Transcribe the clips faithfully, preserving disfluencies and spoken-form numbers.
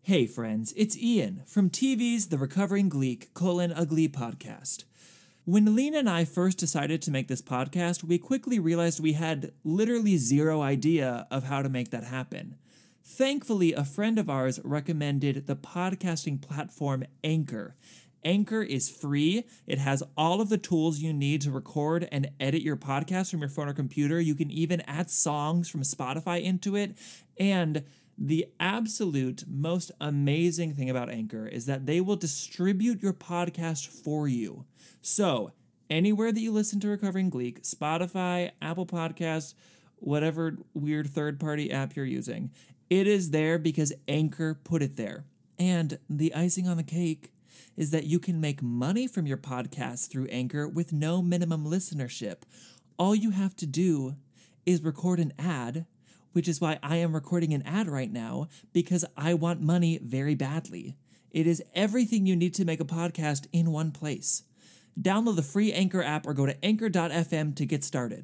Hey friends, it's Ian from T V's The Recovering Gleek, colon, a Glee podcast. When Lena and I first decided to make this podcast, we quickly realized we had literally zero idea of how to make that happen. Thankfully, a friend of ours recommended the podcasting platform Anchor. Anchor is free. It has all of the tools you need to record and edit your podcast from your phone or computer. You can even add songs from Spotify into it. And the absolute most amazing thing about Anchor is that they will distribute your podcast for you. So, anywhere that you listen to Recovering Gleek, Spotify, Apple Podcasts, whatever weird third-party app you're using, it is there because Anchor put it there. And the icing on the cake is that you can make money from your podcast through Anchor with no minimum listenership. All you have to do is record an ad, which is why I am recording an ad right now, because I want money very badly. It is everything you need to make a podcast in one place. Download the free Anchor app or go to anchor dot f m to get started.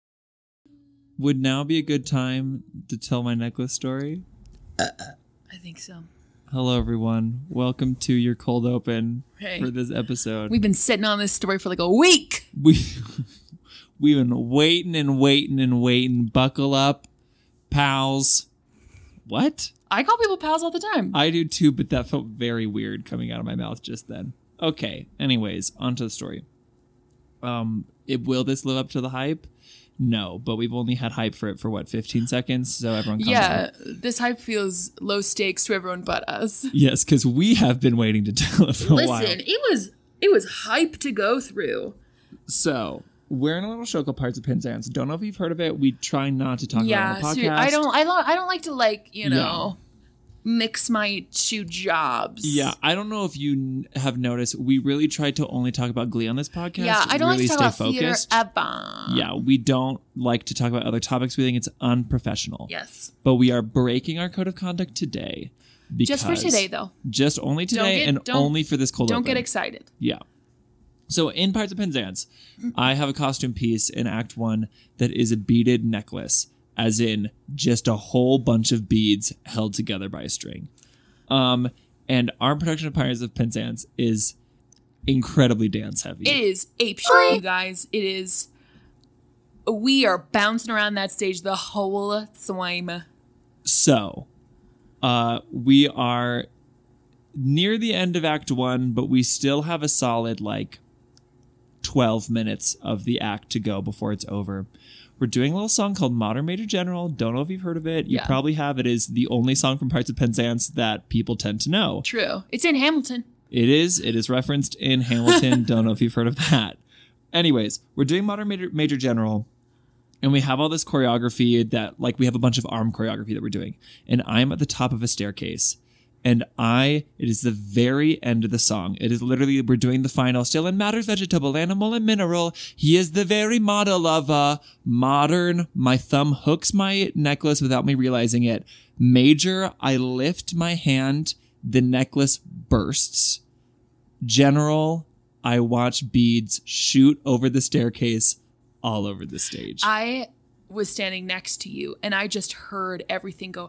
Would now be a good time to tell my necklace story? Uh, I think so. Hello, everyone. Welcome to your cold open hey. for this episode. We've been sitting on this story for like a week. We, we've been waiting and waiting and waiting. Buckle up, pals. What? I call people pals all the time. I do too, but that felt very weird coming out of my mouth just then. Okay, anyways, on to the story. Um, it, will this live up to the hype? No, but we've only had hype for it for, what, fifteen seconds? So everyone comes Yeah, in. This hype feels low stakes to everyone but us. Yes, because we have been waiting to tell it for Listen, a while. Listen, it was it was hype to go through. So, we're in a little show called Parts of Penzance. Don't know if you've heard of it. We try not to talk yeah, about it on the podcast. Yeah, I don't, I don't, I don't like to like, you know... Yeah. Mix my two jobs. Yeah, I don't know if you n- have noticed, we really tried to only talk about Glee on this podcast. Yeah, I don't really like to talk stay about focused. theater ever. Yeah, we don't like to talk about other topics. We think it's unprofessional. Yes. But we are breaking our code of conduct today. Just for today, though. Just only today get, and only for this cold Don't open. get excited. Yeah. So in Parts of Penzance, I have a costume piece in Act One that is a beaded necklace, as in just a whole bunch of beads held together by a string. Um, and our production of Pirates of Penzance is incredibly dance heavy. It is ape shit, you guys. It is. We are bouncing around that stage the whole time. So, uh, we are near the end of Act One, but we still have a solid, like, twelve minutes of the act to go before it's over. We're doing a little song called Modern Major General. Don't know if you've heard of it. You yeah. probably have. It is the only song from Parts of Penzance that people tend to know. True. It's in Hamilton. It is. It is referenced in Hamilton. Don't know if you've heard of that. Anyways, we're doing Modern Major, Major General, and we have all this choreography that, like, we have a bunch of arm choreography that we're doing. And I'm at the top of a staircase. And I, it is the very end of the song. It is literally, we're doing the final. Still in matter, vegetable, animal, and mineral. He is the very model of a modern. My thumb hooks my necklace without me realizing it. Major, I lift my hand. The necklace bursts. General, I watch beads shoot over the staircase all over the stage. I was standing next to you, and I just heard everything go...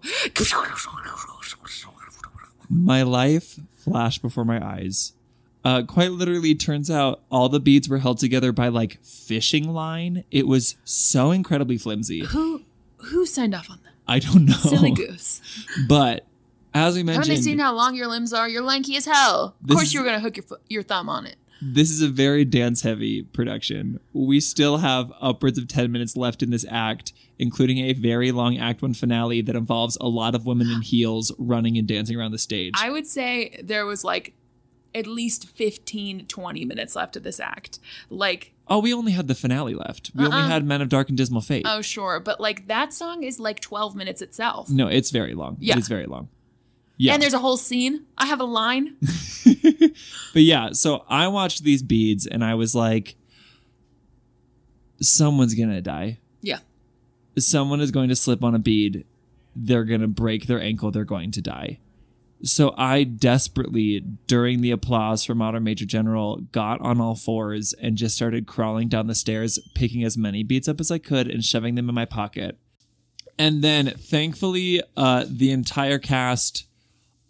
My life flashed before my eyes. Uh, quite literally, turns out all the beads were held together by, like, fishing line. It was so incredibly flimsy. Who who signed off on that? I don't know. Silly goose. But, as we mentioned... Haven't you seen how long your limbs are? You're lanky as hell. Of course you were going to hook your, your thumb on it. This is a very dance-heavy production. We still have upwards of ten minutes left in this act, including a very long Act One finale that involves a lot of women in heels running and dancing around the stage. I would say there was like at least fifteen, twenty minutes left of this act. Like, oh, we only had the finale left. We uh-uh. only had Men of Dark and Dismal Fate. Oh, sure. But like that song is like twelve minutes itself. No, it's very long. Yeah. It is very long. Yeah. And there's a whole scene. I have a line. But yeah, so I watched these beads and I was like, someone's going to die. Yeah. Someone is going to slip on a bead. They're going to break their ankle. They're going to die. So I desperately, during the applause for Modern Major General, got on all fours and just started crawling down the stairs, picking as many beads up as I could and shoving them in my pocket. And then, thankfully, uh, the entire cast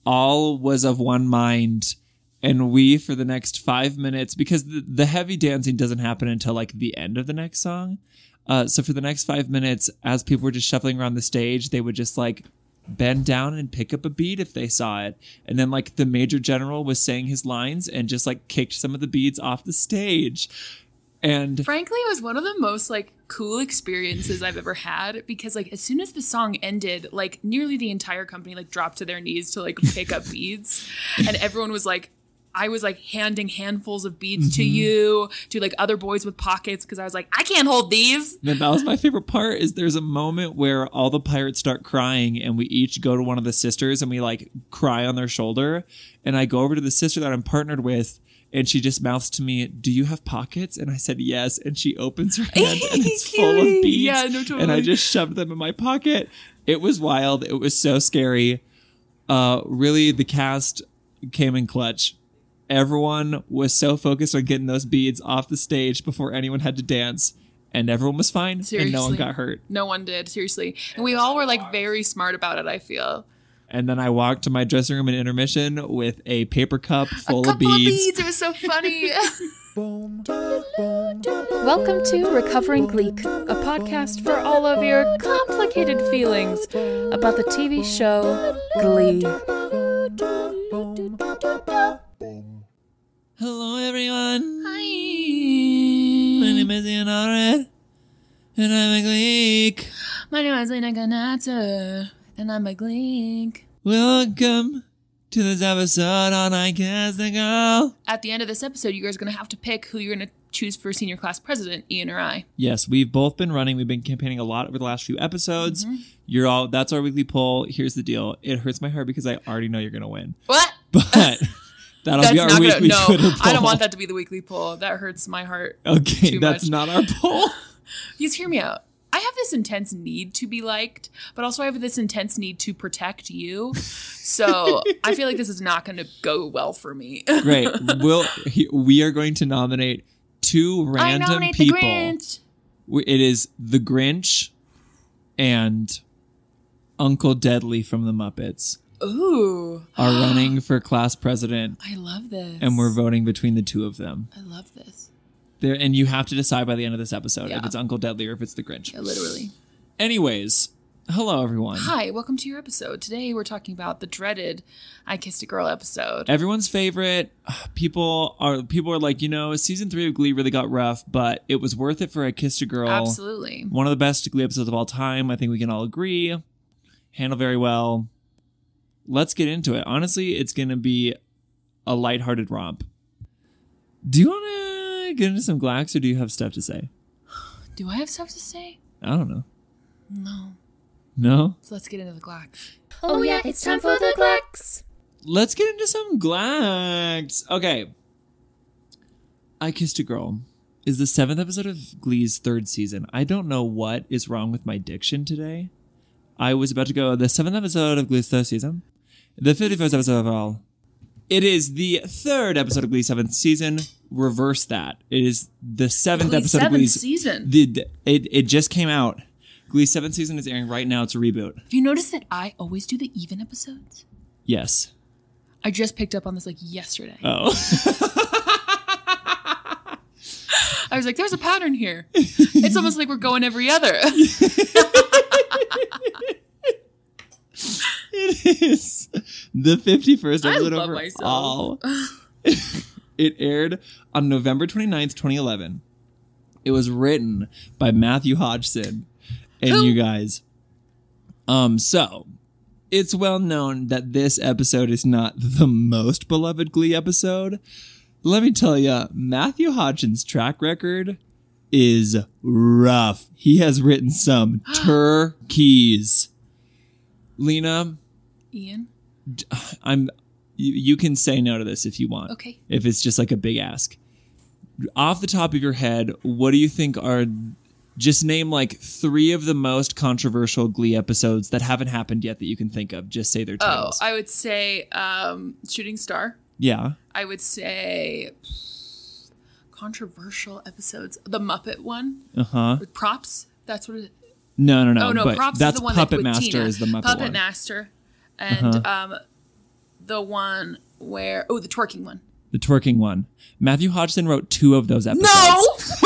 all was of one mind. And we, for the next five minutes, because the, the heavy dancing doesn't happen until like the end of the next song. Uh, so for the next five minutes, as people were just shuffling around the stage, they would just like bend down and pick up a bead if they saw it. And then like the major general was saying his lines and just like kicked some of the beads off the stage. And frankly, it was one of the most like cool experiences I've ever had, because like as soon as the song ended, like nearly the entire company like dropped to their knees to like pick up beads, and everyone was like, I was like handing handfuls of beads mm-hmm. to you, to like other boys with pockets, because I was like, I can't hold these. And that was my favorite part, is there's a moment where all the pirates start crying and we each go to one of the sisters and we like cry on their shoulder. And I go over to the sister that I'm partnered with, and she just mouths to me, do you have pockets? And I said, yes. And she opens her hand and it's full of beads. Yeah, no, totally. And I just shoved them in my pocket. It was wild. It was so scary. Uh, really, the cast came in clutch. Everyone was so focused on getting those beads off the stage before anyone had to dance. And everyone was fine. Seriously. And no one got hurt. No one did, seriously. And we all were like very smart about it, I feel. And then I walked to my dressing room in intermission with a paper cup full a of beads. Of beads. It was so funny. Welcome to Recovering Gleek, a podcast for all of your complicated feelings about the T V show Glee. Hello, everyone. Hi. My name is Ian Allred, and I'm a Gleek. My name is Lena Ganata, and I'm a Gleek. Welcome to this episode on I Guess the Girl. At the end of this episode, you guys are going to have to pick who you're going to choose for senior class president, Ian or I. Yes, we've both been running. We've been campaigning a lot over the last few episodes. Mm-hmm. You're all. That's our weekly poll. Here's the deal. It hurts my heart because I already know you're going to win. What? But that'll that's be our weekly gonna, no, Twitter poll. I don't want that to be the weekly poll. That hurts my heart. Okay, too that's much. not our poll. Just hear me out. I have this intense need to be liked, but also I have this intense need to protect you. So I feel like this is not going to go well for me. Great. We'll, he, we are going to nominate two random I nominate people. The Grinch. It is the Grinch and Uncle Deadly from the Muppets. Ooh. Are running for class president. I love this. And we're voting between the two of them. I love this. There, and you have to decide by the end of this episode yeah. if it's Uncle Deadly or if it's the Grinch. Yeah, literally. Anyways, hello everyone. Hi, welcome to your episode. Today we're talking about the dreaded I Kissed a Girl episode. Everyone's favorite. People are people are like, you know, season three of Glee really got rough, but it was worth it for I Kissed a Girl. Absolutely. One of the best Glee episodes of all time. I think we can all agree. Handled very well. Let's get into it. Honestly, it's going to be a lighthearted romp. Do you want to get into some Glax, or do you have stuff to say? Do I have stuff to say? I don't know. No. No? So let's get into the Glax. Oh yeah, it's time for the Glax. Let's get into some Glax. Okay. I Kissed a Girl is the seventh episode of Glee's third season. I don't know what is wrong with my diction today. I was about to go the seventh episode of Glee's third season. The fifty-first episode of all. It is the third episode of Glee's seventh season. Reverse that. It is the seventh Glee's episode seventh of Glee's season. The, it, it just came out. Glee's seventh season is airing right now. It's a reboot. Have you noticed that I always do the even episodes? Yes. I just picked up on this like yesterday. Oh. I was like, there's a pattern here. It's almost like we're going every other. It is the fifty-first episode I love overall. myself. It aired on November twenty-ninth, twenty eleven. It was written by Matthew Hodgson and Who? you guys. Um, so it's well known that this episode is not the most beloved Glee episode. Let me tell you, Matthew Hodgson's track record is rough. He has written some turkeys. Lena, Ian, I'm. You, you can say no to this if you want. Okay. If it's just like a big ask. Off the top of your head, what do you think are? Just name like three of the most controversial Glee episodes that haven't happened yet that you can think of. Just say their titles. Oh, I would say um, Shooting Star. Yeah. I would say controversial episodes. The Muppet one. Uh huh. With Props. That's what it is. No, no, no. Oh, no. But Props that's is the one Puppet that with Master Tina. is the Muppet Puppet one. Master. And Uh-huh. um, the one where oh, the twerking one. The twerking one. Matthew Hodgson wrote two of those episodes. No.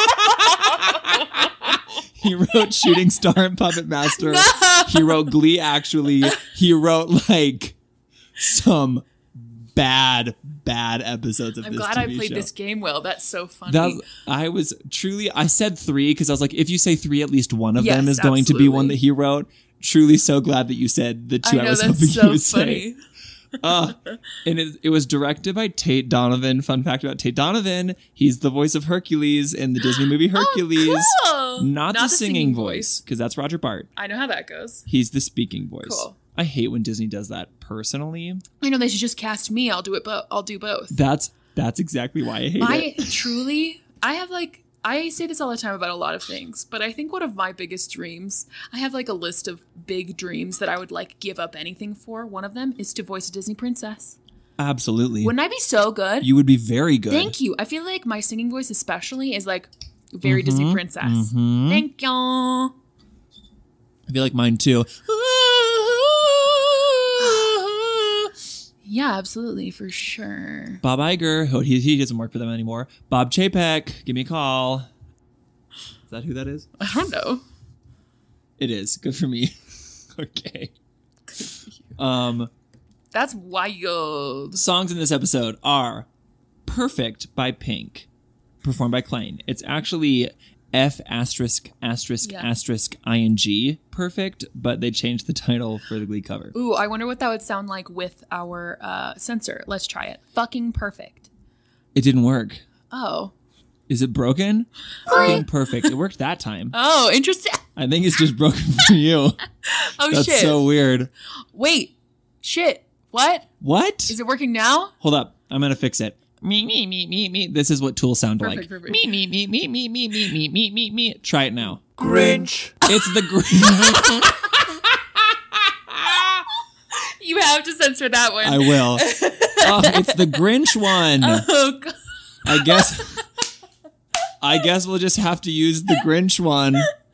He wrote Shooting Star and Puppet Master. No! He wrote Glee, actually. He wrote, like, some bad, bad episodes of I'm this glad T I V played show. this game well. That's so funny. That was, I was truly, I said three because I was like, if you say three, at least one of Yes, them is going to be one absolutely. that he wrote. Truly so glad that you said the two I I, know, was that's hoping so you would funny. say. Uh, and it, it was directed by Tate Donovan. Fun fact about Tate Donovan, he's the voice of Hercules in the Disney movie Hercules. Oh, cool. Not, the, singing, voice, because that's Roger Bart. I know how that goes. He's the speaking voice. Cool. I hate when Disney does that personally. I know they should just cast me. I'll do it, but I'll do both. That's that's exactly why I hate I it. truly, I have like, I say this all the time about a lot of things, but I think one of my biggest dreams, I have like a list of big dreams that I would like give up anything for. One of them is to voice a Disney princess. Absolutely. Wouldn't I be so good? You would be very good. Thank you. I feel like my singing voice especially is like very Mm-hmm, Disney princess. mm-hmm. Thank you. I feel like mine too. Yeah, absolutely, for sure. Bob Iger, oh, he, he doesn't work for them anymore. Bob Chapek, give me a call. Is that who that is? I don't know. It is. Good for me. Okay. Um, That's wild. songs in this episode are Perfect by Pink, performed by Klein. It's actually F asterisk asterisk Yeah. asterisk ing perfect, but they changed the title for the Glee cover. Ooh, I wonder what that would sound like with our uh, censor. Let's try it. Fucking perfect. It didn't work. Oh. Is it broken? Fucking perfect. It worked that time. Oh, interesting. I think it's just broken for you. Oh, That's shit. so weird. Wait. Shit. What? What? Is it working now? Hold up. I'm going to fix it. Me, me, me, me, me. This is what Tool sound Perfect, like. perfect. Me, me, me, me, me, me, me, me, me, me, me. Try it now. Grinch. It's the Grinch. You have to censor that one. I will. Oh, it's the Grinch one. Oh, God. I guess. I guess we'll just have to use the Grinch one.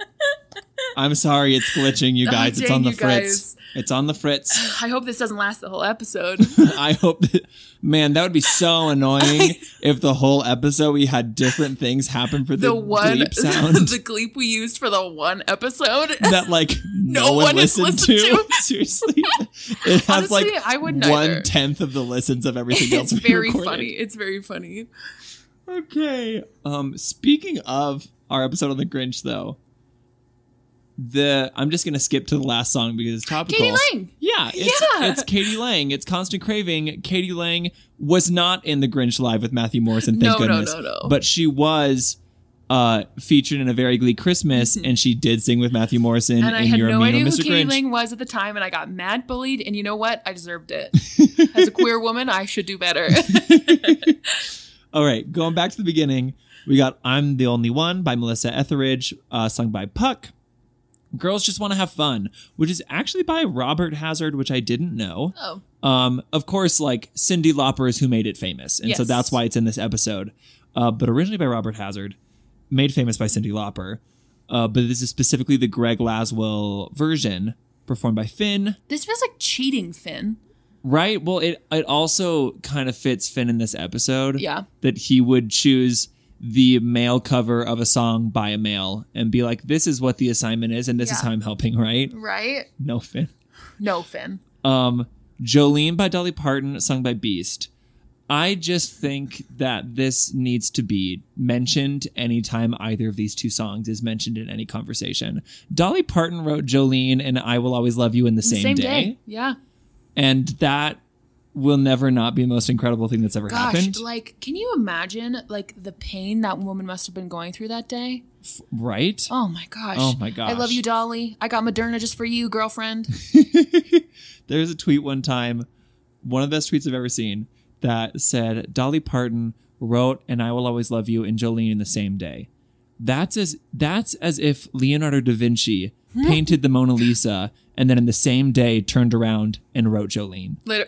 I'm sorry, it's glitching, you guys. Oh, it's dang, on the you fritz. guys. It's on the fritz. I hope this doesn't last the whole episode. I hope that, man, that would be so annoying if the whole episode we had different things happen for the, The one, bleep sound the gleep we used for the one episode. that like no, No one, one has listened, listened to. to. Seriously, it has Honestly, like I wouldn't either. one tenth of the listens of everything else. It's we very recorded. funny. It's very funny. Okay. Um, speaking of our episode on the Grinch, though, the I'm just gonna skip to the last song because it's topical. Katie Lang. Yeah, it's Yeah. it's Katie Lang. It's Constant Craving. Katie Lang was not in the Grinch Live with Matthew Morrison, thank No, no, goodness. no, no. But she was uh featured in A Very Glee Christmas, and she did sing with Matthew Morrison And I in had You're no Mean idea or who Mister Katie Grinch. Lang was at the time, and I got mad bullied. And you know what? I deserved it. As a queer woman, I should do better. All right, going back to the beginning, we got I'm the Only One by Melissa Etheridge, uh, sung by Puck. Girls Just Want to Have Fun, which is actually by Robert Hazard, which I didn't know. Oh. Um, of course, like Cyndi Lauper is who made it famous, and so Yes. that's why it's in this episode. Uh, but originally by Robert Hazard, made famous by Cyndi Lauper. Uh, but this is specifically the Greg Laswell version, performed by Finn. This feels like cheating, Finn. Right? Well, it it also kind of fits Finn in this episode. Yeah. That he would choose the male cover of a song by a male and be like, this is what the assignment is, and this is Yeah. how I'm helping, right? Right? No, Finn. No, Finn. Um, Jolene by Dolly Parton, sung by Beast. I just think that this needs to be mentioned anytime either of these two songs is mentioned in any conversation. Dolly Parton wrote Jolene and I Will Always Love You in the, The same, same day. day. Yeah. And that will never not be the most incredible thing that's ever Gosh, happened. like, can you imagine, like, the pain that woman must have been going through that day? Right? Oh, my gosh. Oh, my gosh. I love you, Dolly. I got Moderna just for you, girlfriend. There's a tweet one time, one of the best tweets I've ever seen, that said Dolly Parton wrote and I Will Always Love You and Jolene in the same day. That's as that's as if Leonardo da Vinci painted the Mona Lisa and then in the same day turned around and wrote Jolene. Later.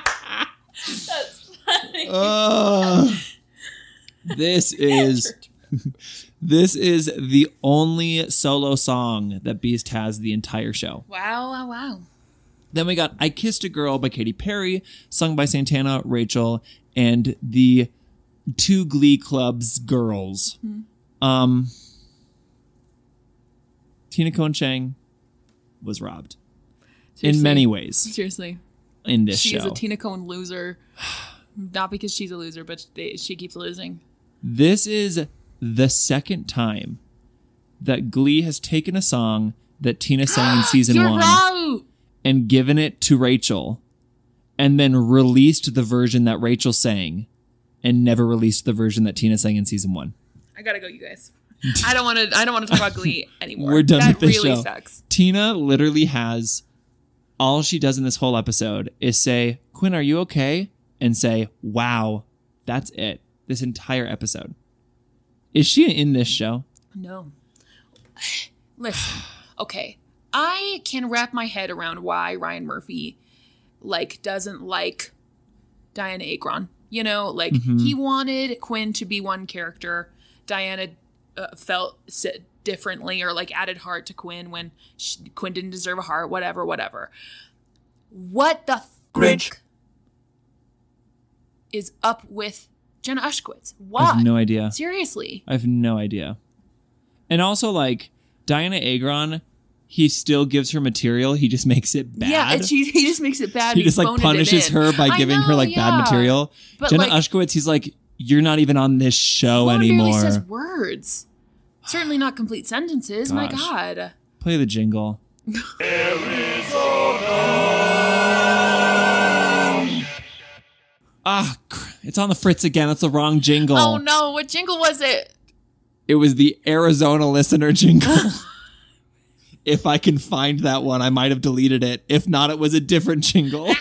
That's funny. Uh, this is This is the only solo song that Beast has the entire show. Wow, wow, wow. Then we got I Kissed a Girl by Katy Perry, sung by Santana, Rachel, and the two Glee Club's girls. Mm-hmm. Um, Tina Cohen Chang was robbed. Seriously? In many ways. Seriously. In this she show. She is a Tina Cohen loser. Not because she's a loser, but they, she keeps losing. This is the second time that Glee has taken a song that Tina sang in season You're one right. and given it to Rachel and then released the version that Rachel sang and never released the version that Tina sang in season one. I gotta go, you guys. I don't want to. I don't want to talk about Glee anymore. We're done that with this really show. Sucks. Tina literally has all she does in this whole episode is say, "Quinn, are you okay?" and say, "Wow." That's it. This entire episode. Is she in this show? No. Listen. Okay. I can wrap my head around why Ryan Murphy like doesn't like Diana Agron. You know, like mm-hmm. he wanted Quinn to be one character. Diana uh, felt differently or like added heart to Quinn when she, Quinn didn't deserve a heart, whatever, whatever. What the Grinch fuck is up with Jenna Ushkowitz? Why? I have no idea. Seriously. I have no idea. And also, like, Diana Agron, he still gives her material. He just makes it bad. Yeah, and she, he just makes it bad. He just, like, punishes her by giving know, her, like, yeah. bad material. But, Jenna like, Ushkowitz, he's like, you're not even on this show Lauren anymore. barely says words. Certainly not complete sentences. Gosh. My God. Play the jingle. Ah, it's on the fritz again. That's the wrong jingle. Oh, no. What jingle was it? It was the Arizona listener jingle. If I can find that one, I might have deleted it. If not, it was a different jingle.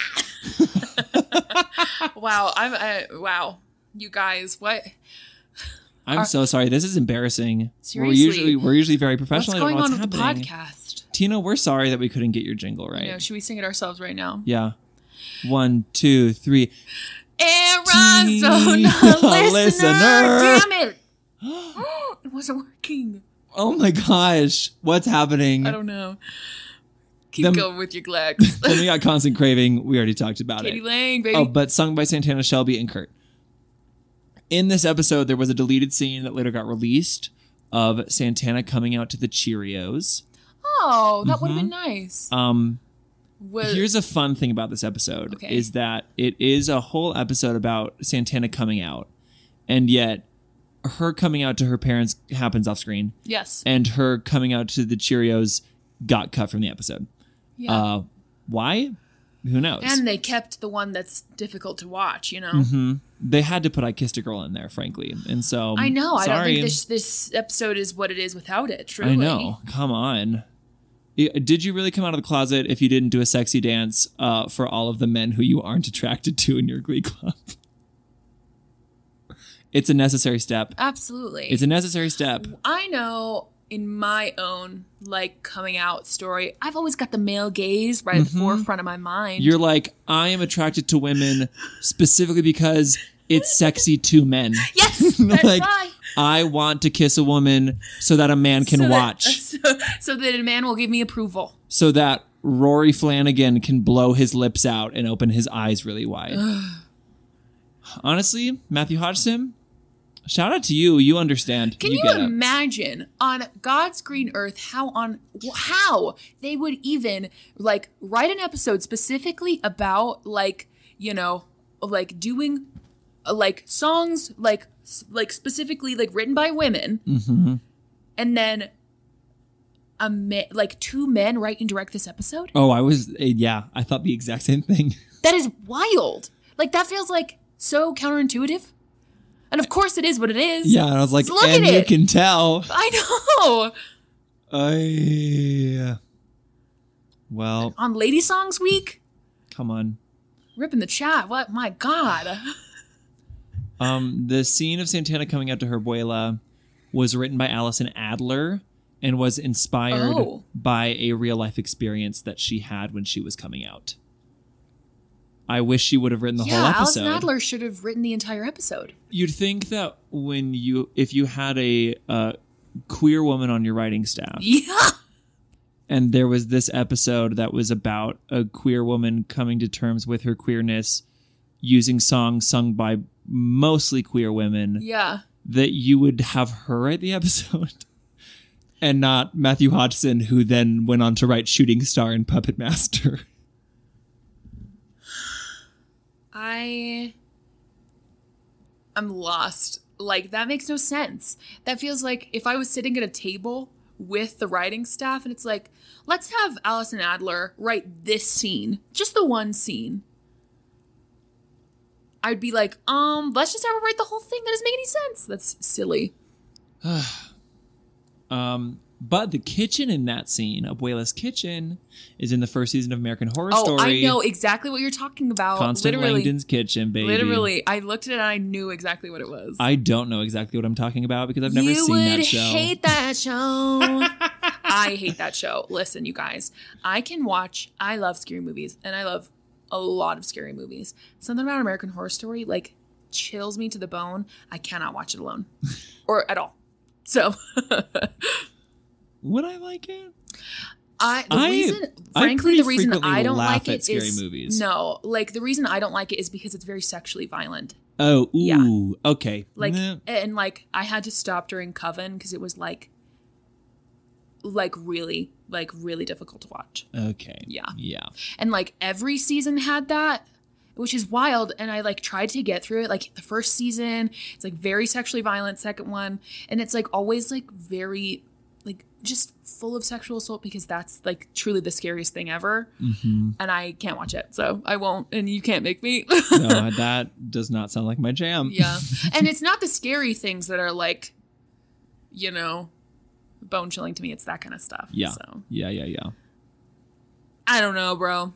Wow. I'm, uh, wow. You guys, what? I'm Are, so sorry. This is embarrassing. Seriously. We're usually we're usually very professional. What's going what's on with happening. the podcast? Tina, we're sorry that we couldn't get your jingle right. You know, should we sing it ourselves right now? Yeah. One, two, three. Arizona listener. listener. Damn it. It wasn't working. Oh my gosh. What's happening? I don't know. Keep then, going with your Glex. Then we got Constant Craving. We already talked about Katie it. Lang, baby. Oh, but sung by Santana, Shelby, and Kurt. In this episode, there was a deleted scene that later got released of Santana coming out to the Cheerios. Oh, that mm-hmm. would have been nice. Um, was... Here's a fun thing about this episode, okay. is that it is a whole episode about Santana coming out, and yet her coming out to her parents happens off screen. Yes. And her coming out to the Cheerios got cut from the episode. Yeah. Uh, why? Who knows? And they kept the one that's difficult to watch, you know? Mm-hmm. They had to put I Kissed a Girl in there, frankly. And so, I know. Sorry. I don't think this, this episode is what it is without it, truly. I know. Come on. Did you really come out of the closet if you didn't do a sexy dance uh, for all of the men who you aren't attracted to in your Glee club? It's a necessary step. Absolutely. It's a necessary step. I know in my own, like, coming out story, I've always got the male gaze right at the mm-hmm. forefront of my mind. You're like, I am attracted to women specifically because it's sexy to men. Yes, that's like, why. I want to kiss a woman so that a man can so that, watch. So, so that a man will give me approval. So that Rory Flanagan can blow his lips out and open his eyes really wide. Honestly, Matthew Hodgson, shout out to you. You understand. Can you, you imagine on God's green earth how on how they would even like write an episode specifically about like, you know, like doing uh, like songs like like specifically like written by women, mm-hmm. and then a ma- like two men write and direct this episode? Oh, I was yeah, I thought the exact same thing. That is wild. Like that feels like so counterintuitive. And of course it is what it is. Yeah, and I was like, look and at you it. can tell. I know. I, uh, well. On Lady Songs Week? Come on. Ripping the chat. What? My God. Um, the scene of Santana coming out to her abuela was written by Allison Adler and was inspired oh. by a real life experience that she had when she was coming out. I wish she would have written the yeah, whole episode. Allison Adler should have written the entire episode. You'd think that when you, if you had a uh, queer woman on your writing staff, Yeah. and there was this episode that was about a queer woman coming to terms with her queerness using songs sung by mostly queer women, Yeah. that you would have her write the episode and not Matthew Hodgson, who then went on to write Shooting Star and Puppet Master. I I'm lost. Like, that makes no sense. That feels like if I was sitting at a table with the writing staff and it's like, let's have Allison Adler write this scene, just the one scene. I'd be like, um, let's just have her write the whole thing. That doesn't make any sense. That's silly. um, but the kitchen in that scene, Abuela's kitchen, is in the first season of American Horror Oh, Story. I know exactly what you're talking about. Constant literally, Langdon's kitchen, baby. Literally, I looked at it and I knew exactly what it was. I don't know exactly what I'm talking about because I've never you seen that would show. hate that show. I hate that show. Listen, you guys, I can watch, I love scary movies and I love a lot of scary movies. Something about American Horror Story, like, chills me to the bone. I cannot watch it alone or at all. So... Would I like it? I the I- reason, I frankly, pretty the reason frequently I don't laugh like at it scary is movies. no, like the reason I don't like it is because it's very sexually violent. Oh, ooh, Yeah. okay. Like, Nah. and like I had to stop during Coven because it was like, like really, like really difficult to watch. Okay. Yeah. Yeah. And like every season had that, which is wild. And I like tried to get through it. Like the first season, it's like very sexually violent. Second one, and it's like always like very, like just full of sexual assault because that's like truly the scariest thing ever. Mm-hmm. And I can't watch it, so I won't. And you can't make me. No, that does not sound like my jam. Yeah, and it's not the scary things that are like, you know, bone chilling to me. It's that kind of stuff. Yeah. So Yeah, yeah, yeah. I don't know, bro.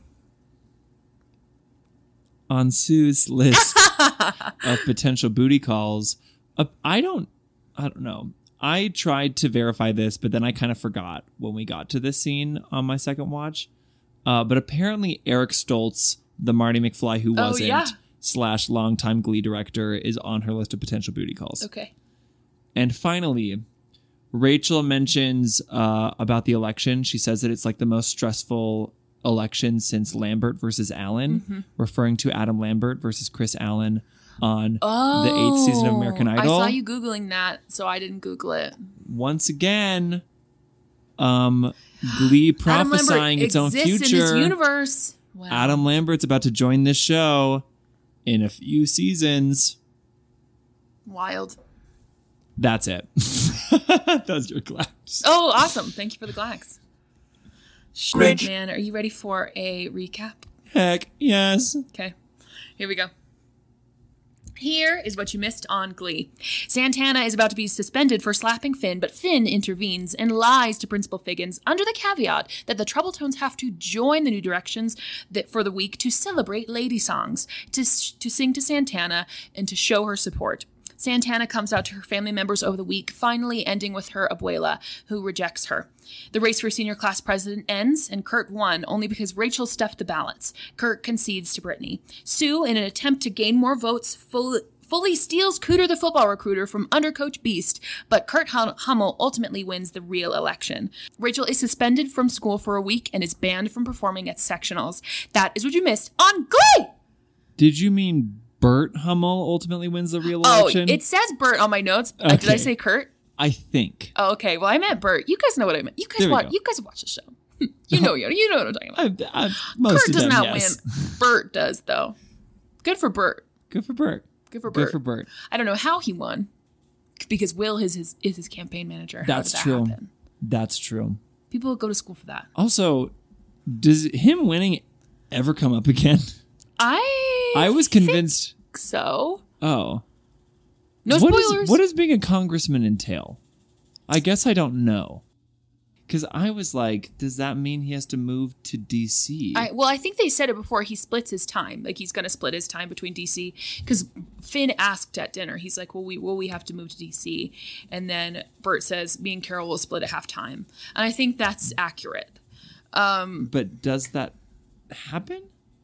On Sue's list of potential booty calls, uh, I don't, I don't know. I tried to verify this, but then I kind of forgot when we got to this scene on my second watch. Uh, but apparently Eric Stoltz, the Marty McFly who Oh, wasn't, yeah. slash longtime Glee director, is on her list of potential booty calls. Okay. And finally, Rachel mentions uh, about the election. She says that it's like the most stressful election since Lambert versus Allen, Mm-hmm. referring to Adam Lambert versus Chris Allen on Oh, the eighth season of American Idol. I saw you Googling that, so I didn't Google it. Once again, um, Glee Adam Lambert prophesying its own exists future. in this universe. Wow. Adam Lambert's about to join this show in a few seasons. Wild. That's it. That's your class. Oh, awesome. Thank you for the glax. Rich. Man, are you ready for a recap? Heck yes. Okay, here we go. Here is what you missed on Glee. Santana is about to be suspended for slapping Finn, but Finn intervenes and lies to Principal Figgins under the caveat that the Troubletones have to join the New Directions that for the week to celebrate lady songs, to, to sing to Santana, and to show her support. Santana comes out to her family members over the week, finally ending with her abuela, who rejects her. The race for senior class president ends, and Kurt won only because Rachel stuffed the ballots. Kurt concedes to Brittany. Sue, in an attempt to gain more votes, full, fully steals Cooter the football recruiter from undercoach Beast, but Kurt hum- Hummel ultimately wins the real election. Rachel is suspended from school for a week and is banned from performing at sectionals. That is what you missed on Glee! Did you mean Bert Hummel ultimately wins the real Oh, election? it says Bert on my notes. Uh, Did I Okay. say Kurt? I think. Oh, okay. Well, I meant Bert. You guys know what I meant. You guys There we watch. go. You guys watch the show. You know. You know. You know what I'm talking about. I, I, most Kurt of does them, not yes. win. Bert does though. Good for Bert. Good for Bert. Good for Bert. Good for Bert. I don't know how he won, because Will is his is his campaign manager. How That's did that true. happen? That's true. People go to school for that. Also, does him winning ever come up again? I I was convinced. think so. Oh. No What is- spoilers. what does being a congressman entail? I guess I don't know. Because I was like, does that mean he has to move to D C? I, well, I think they said it before. He splits his time. Like, he's going to split his time between D C. Because Finn asked at dinner. He's like, well, we will we have to move to D C? And then Bert says, me and Carol will split at halftime. And I think that's accurate. Um, But does that happen?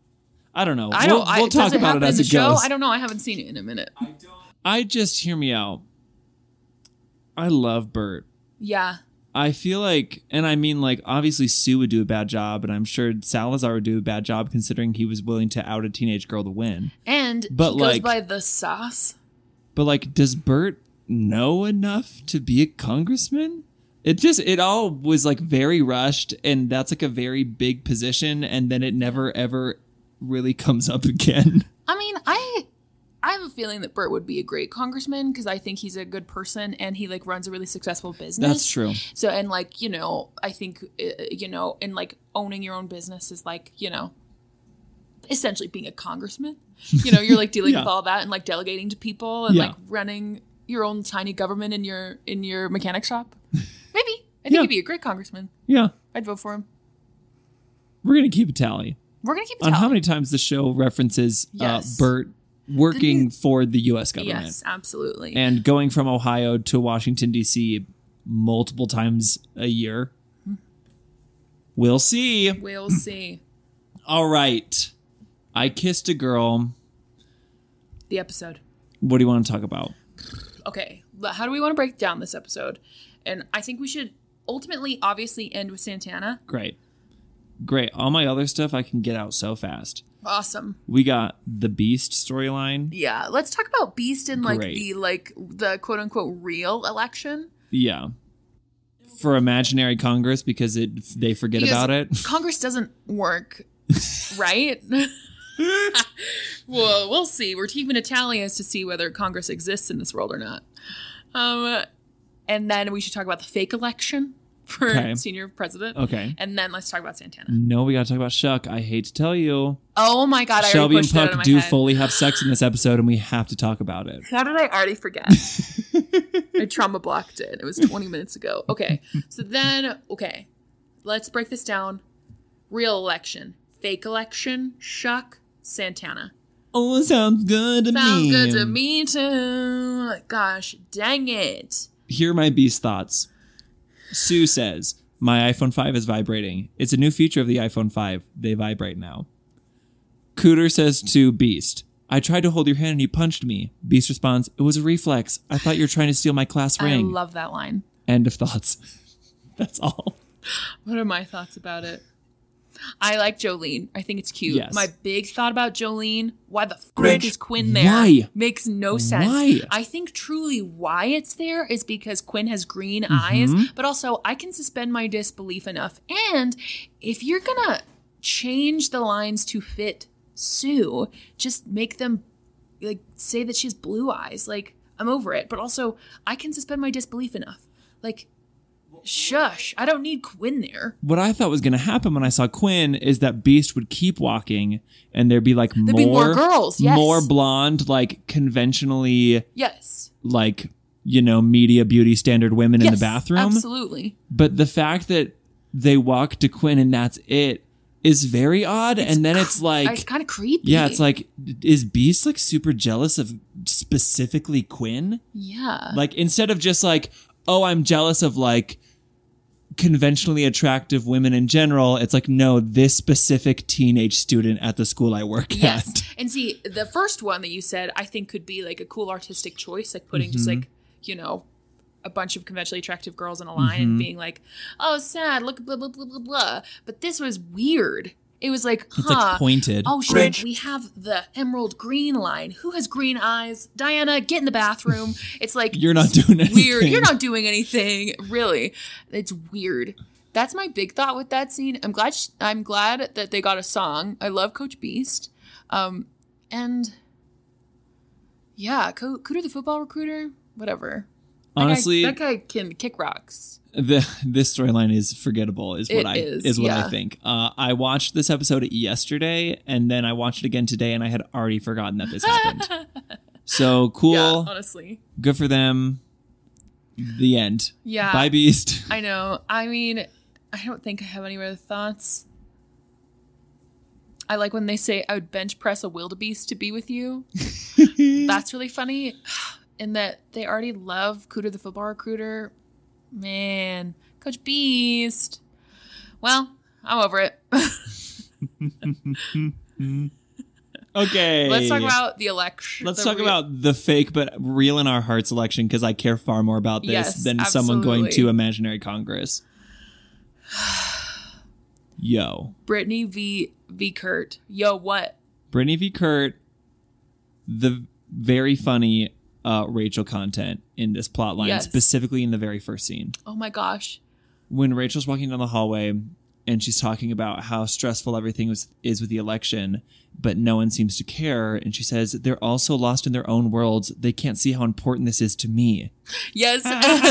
I don't know. I we'll, don't. I, we'll talk does it about happen it as in the it show? goes. I don't know. I haven't seen it in a minute. I don't. I just hear me out. I love Bert. Yeah. I feel like, and I mean, like, obviously Sue would do a bad job, and I'm sure Salazar would do a bad job considering he was willing to out a teenage girl to win. And But, he goes like- by the sauce. But, like, does Bert know enough to be a congressman? It just, it all was, like, very rushed, and that's, like, a very big position, and then it never, ever really comes up again. I mean, I I have a feeling that Bert would be a great congressman because I think he's a good person and he like runs a really successful business. That's true. So, and like, you know, I think, uh, you know, and like owning your own business is like, you know, essentially being a congressman. You know, you're like dealing Yeah. with all that and like delegating to people and Yeah. like running your own tiny government in your in your mechanic shop. Maybe. I think Yeah. he'd be a great congressman. Yeah. I'd vote for him. We're going to keep a tally We're going to keep it on how tally. many times the show references Yes. uh, Bert working for the U S government. Yes, absolutely. And going from Ohio to Washington, D C multiple times a year. We'll see. We'll see. All right. I Kissed a Girl. The episode. What do you want to talk about? Okay, how do we want to break down this episode? And I think we should ultimately, obviously, end with Santana. Great. Great. All my other stuff I can get out so fast. Awesome. We got the Beast storyline. Yeah, let's talk about Beast and like Great. the like the quote unquote real election. Yeah. For imaginary Congress because it they forget Because about it. Congress doesn't work, right? Well, we'll see. We're keeping a tally as to see whether Congress exists in this world or not. Um, and then we should talk about the fake election for Okay. senior president. Okay. And then let's talk about Santana. No, we got to talk about Shuck. I hate to tell you. Oh my god, I Shelby already and pushed it out of Puck my do head. fully have sex in this episode, and we have to talk about it. How did I already forget? I trauma blocked it. It was twenty minutes ago. Okay. So then, okay. Let's break this down. Real election. Fake election. Shuck. Santana. Oh, sounds good to Sounds me. good to me too. Gosh, dang it. Here are my Beast thoughts. Sue says, my iPhone five is vibrating. It's a new feature of the iPhone five. They vibrate now. Cooter says to Beast, I tried to hold your hand and you punched me. Beast responds, it was a reflex. I thought you were trying to steal my class ring. I love that line. End of thoughts. That's all. What are my thoughts about it? I like Jolene. I think it's cute. Yes. My big thought about Jolene, why the frick Grinch. is Quinn there? Why? Makes no sense. Why? I think truly why it's there is because Quinn has green Mm-hmm. eyes, but also I can suspend my disbelief enough. And if you're gonna change the lines to fit Sue, just make them like say that she has blue eyes. Like, I'm over it. But also, I can suspend my disbelief enough. Like, shush. I don't need Quinn there. What I thought was going to happen when I saw Quinn is that Beast would keep walking and there'd be like There'd more, be more girls, yes. more blonde, like conventionally, Yes. like, you know, media beauty standard women in Yes, the bathroom. absolutely. But the fact that they walk to Quinn and that's it is very odd. and then it's like, It's kind of creepy. yeah, it's like, is Beast like super jealous of specifically Quinn? Yeah. Like, instead of just like, oh, I'm jealous of like conventionally attractive women in general, it's like, no, this specific teenage student at the school I work Yes. at. And see, the first one that you said, I think could be like a cool artistic choice, like putting just Mm-hmm. like, you know, a bunch of conventionally attractive girls in a line Mm-hmm. and being like, oh, sad, look, blah, blah, blah, blah, blah. But this was weird. It was like, huh. It's like pointed. Oh, shit, we have the emerald green line. Who has green eyes? Diana, get in the bathroom. It's like, You're not doing anything. weird. You're not doing anything. Really. It's weird. That's my big thought with that scene. I'm glad sh- I'm glad that they got a song. I love Coach Beast. Um, and yeah, Co- Cooter the football recruiter, whatever. That guy- Honestly, that guy can kick rocks. the this storyline is forgettable is what It I is, is, what yeah. I think. Uh, I watched this episode yesterday and then I watched it again today and I had already forgotten that this happened. So cool. Yeah, honestly. Good for them. The end. Yeah. Bye, Beast. I know. I mean, I don't think I have any other thoughts. I like when they say I would bench press a wildebeest to be with you. That's really funny. In that they already love Cooter the football recruiter. Man, Coach Beast. Well, I'm over it. Okay. Let's talk about the election. Let's the talk real- about the fake but real in our hearts election, because I care far more about this Yes, than someone going absolutely. to imaginary Congress. Yo. Brittany v. v. Kurt. Yo, what? Brittany v. Kurt, the very funny uh, Rachel content in this plot line, Yes. specifically in the very first scene. Oh my gosh. When Rachel's walking down the hallway and she's talking about how stressful everything was, is with the election, but no one seems to care. And she says, they're all so lost in their own worlds. They can't see how important this is to me. Yes.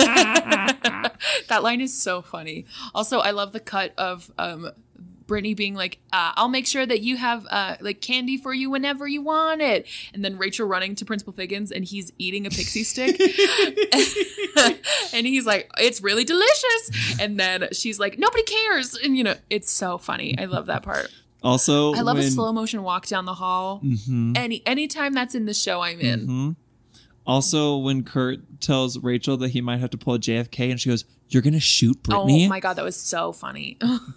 That line is so funny. Also, I love the cut of um, Brittany being like, uh, I'll make sure that you have uh, like candy for you whenever you want it. And then Rachel running to Principal Figgins and he's eating a pixie stick. And he's like, it's really delicious. And then she's like, nobody cares. And, you know, it's so funny. I love that part. Also, I love when, a slow motion walk down the hall. Mhm. Any anytime that's in the show, I'm in. Mhm. Also, when Kurt tells Rachel that he might have to pull a J F K, and she goes, "You're gonna shoot Brittany?" Oh my god, that was so funny.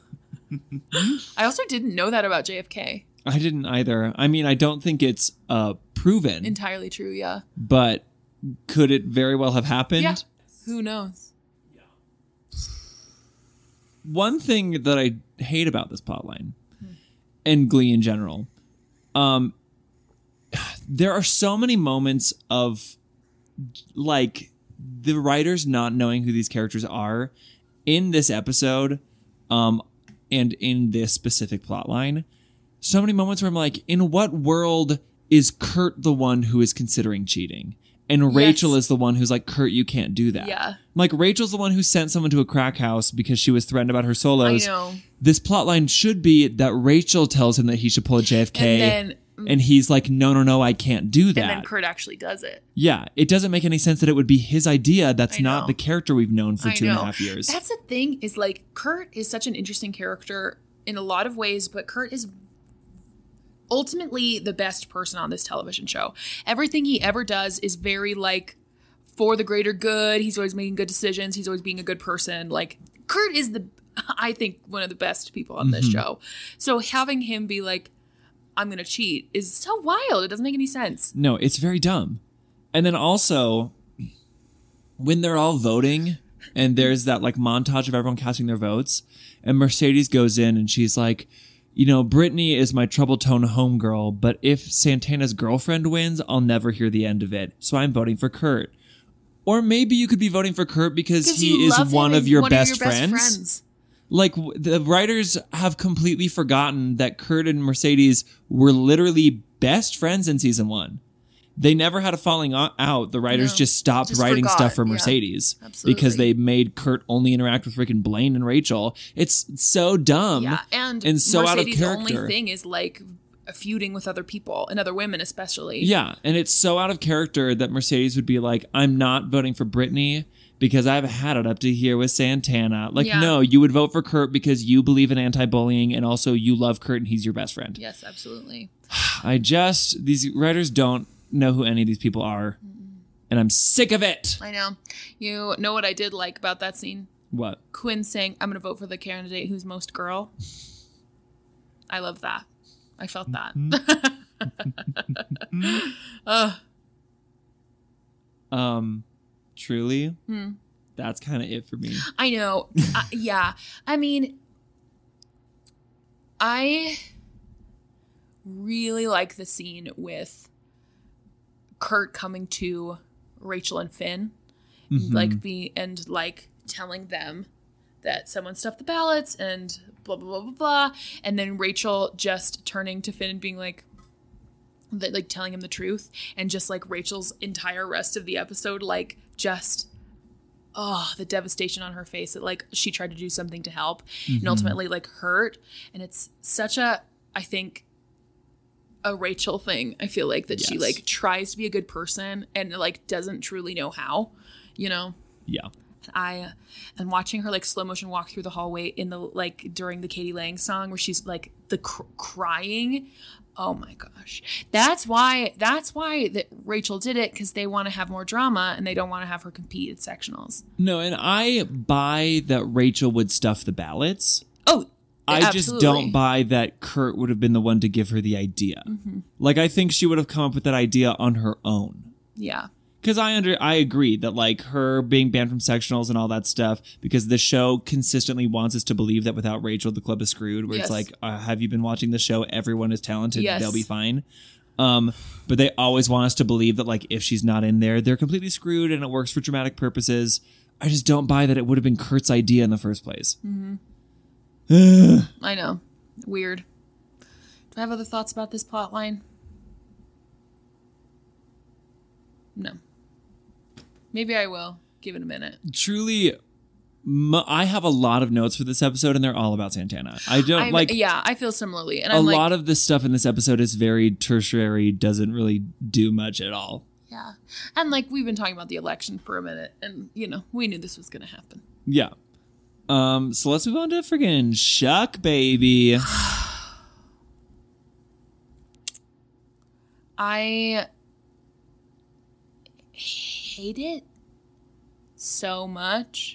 I also didn't know that about J F K. I didn't either. I mean, I don't think it's uh, proven, Entirely true, yeah. but could it very well have happened? Yeah. Who knows? One thing that I hate about this plotline and Glee in general, um, there are so many moments of like the writers not knowing who these characters are in this episode, um, and in this specific plotline. So many moments where I'm like, in what world is Kurt the one who is considering cheating? And Rachel Yes. is the one who's like, Kurt, you can't do that. Yeah. Like, Rachel's the one who sent someone to a crack house because she was threatened about her I solos. know. This plotline should be that Rachel tells him that he should pull a J F K. And then and he's like, no, no, no, I can't do that. and then Kurt actually does it. Yeah, it doesn't make any sense that it would be his idea. That's I not know. the character we've known for I two and a know. half years. That's the thing, is like Kurt is such an interesting character in a lot of ways, but Kurt is ultimately the best person on this television show. Everything he ever does is very like for the greater good. He's always making good decisions. He's always being a good person. Like Kurt is the, I think, one of the best people on this Mhm. show. So having him be like, I'm going to cheat is so wild. It doesn't make any sense. No, it's very dumb. And then also, when they're all voting and there's that like montage of everyone casting their votes, and Mercedes goes in and she's like, you know, Brittany is my trouble tone homegirl, but if Santana's girlfriend wins, I'll never hear the end of it. So I'm voting for Kurt. Or maybe you could be voting for Kurt because Because he you is love him one and of your, one best, of your best friends. friends. Like, w- the writers have completely forgotten that Kurt and Mercedes were literally best friends in season one. They never had a falling o- out. The writers No, just stopped just writing forgot, stuff for yeah. Mercedes Absolutely. because they made Kurt only interact with freaking Blaine and Rachel. It's so dumb. Yeah, and, and so out of Mercedes' only character. thing is like feuding with other people and other women, especially. Yeah, and it's so out of character that Mercedes would be like, I'm not voting for Brittany because I've had it up to here with Santana. Like, Yeah. no, you would vote for Kurt because you believe in anti-bullying and also you love Kurt and he's your best friend. Yes, absolutely. I just, these writers don't know who any of these people are, and I'm sick of it. I know. You know what I did like about that scene? What? Quinn saying, I'm going to vote for the candidate who's most girl. I love that. I felt that. Ugh. Um, truly, Hmm. that's kind of it for me. I know. uh, yeah. I mean, I really like the scene with Kurt coming to Rachel and Finn, Mhm. like be and like telling them that someone stuffed the ballots and blah blah blah blah blah, and then Rachel just turning to Finn and being like, that, like telling him the truth, and just like Rachel's entire rest of the episode, like just oh the devastation on her face that like she tried to do something to help and ultimately like hurt, and it's such a I think a Rachel thing. I feel like that she Yes. like tries to be a good person and like doesn't truly know how, you know. Yeah. I am watching her like slow motion walk through the hallway in the like during the Katie Lang song where she's like the cr- crying. Oh my gosh. That's why that's why that Rachel did it, because they want to have more drama and they don't want to have her compete at sectionals. No, and I buy that Rachel would stuff the ballots. Oh, I Absolutely. just don't buy that Kurt would have been the one to give her the idea. Mm-hmm. Like, I think she would have come up with that idea on her own. Yeah. Because I under I agree that, like, her being banned from sectionals and all that stuff, because the show consistently wants us to believe that without Rachel, the club is screwed, where Yes. it's like, uh, have you been watching the show? Everyone is talented. Yes. They'll be fine. Um, but they always want us to believe that, like, if she's not in there, they're completely screwed and it works for dramatic purposes. I just don't buy that it would have been Kurt's idea in the first place. Mm-hmm. I know. Weird. Do I have other thoughts about this plot line? No. Maybe I will. Give it a minute. Truly, m- I have a lot of notes for this episode, and they're all about Santana. I don't I'm, like. Yeah, I feel similarly. And a I'm like, lot of the stuff in this episode is very tertiary, doesn't really do much at all. yeah. And like, we've been talking about the election for a minute, and, you know, we knew this was going to happen. Yeah. Um. So let's move on to friggin' Shuck, baby. I hate it so much.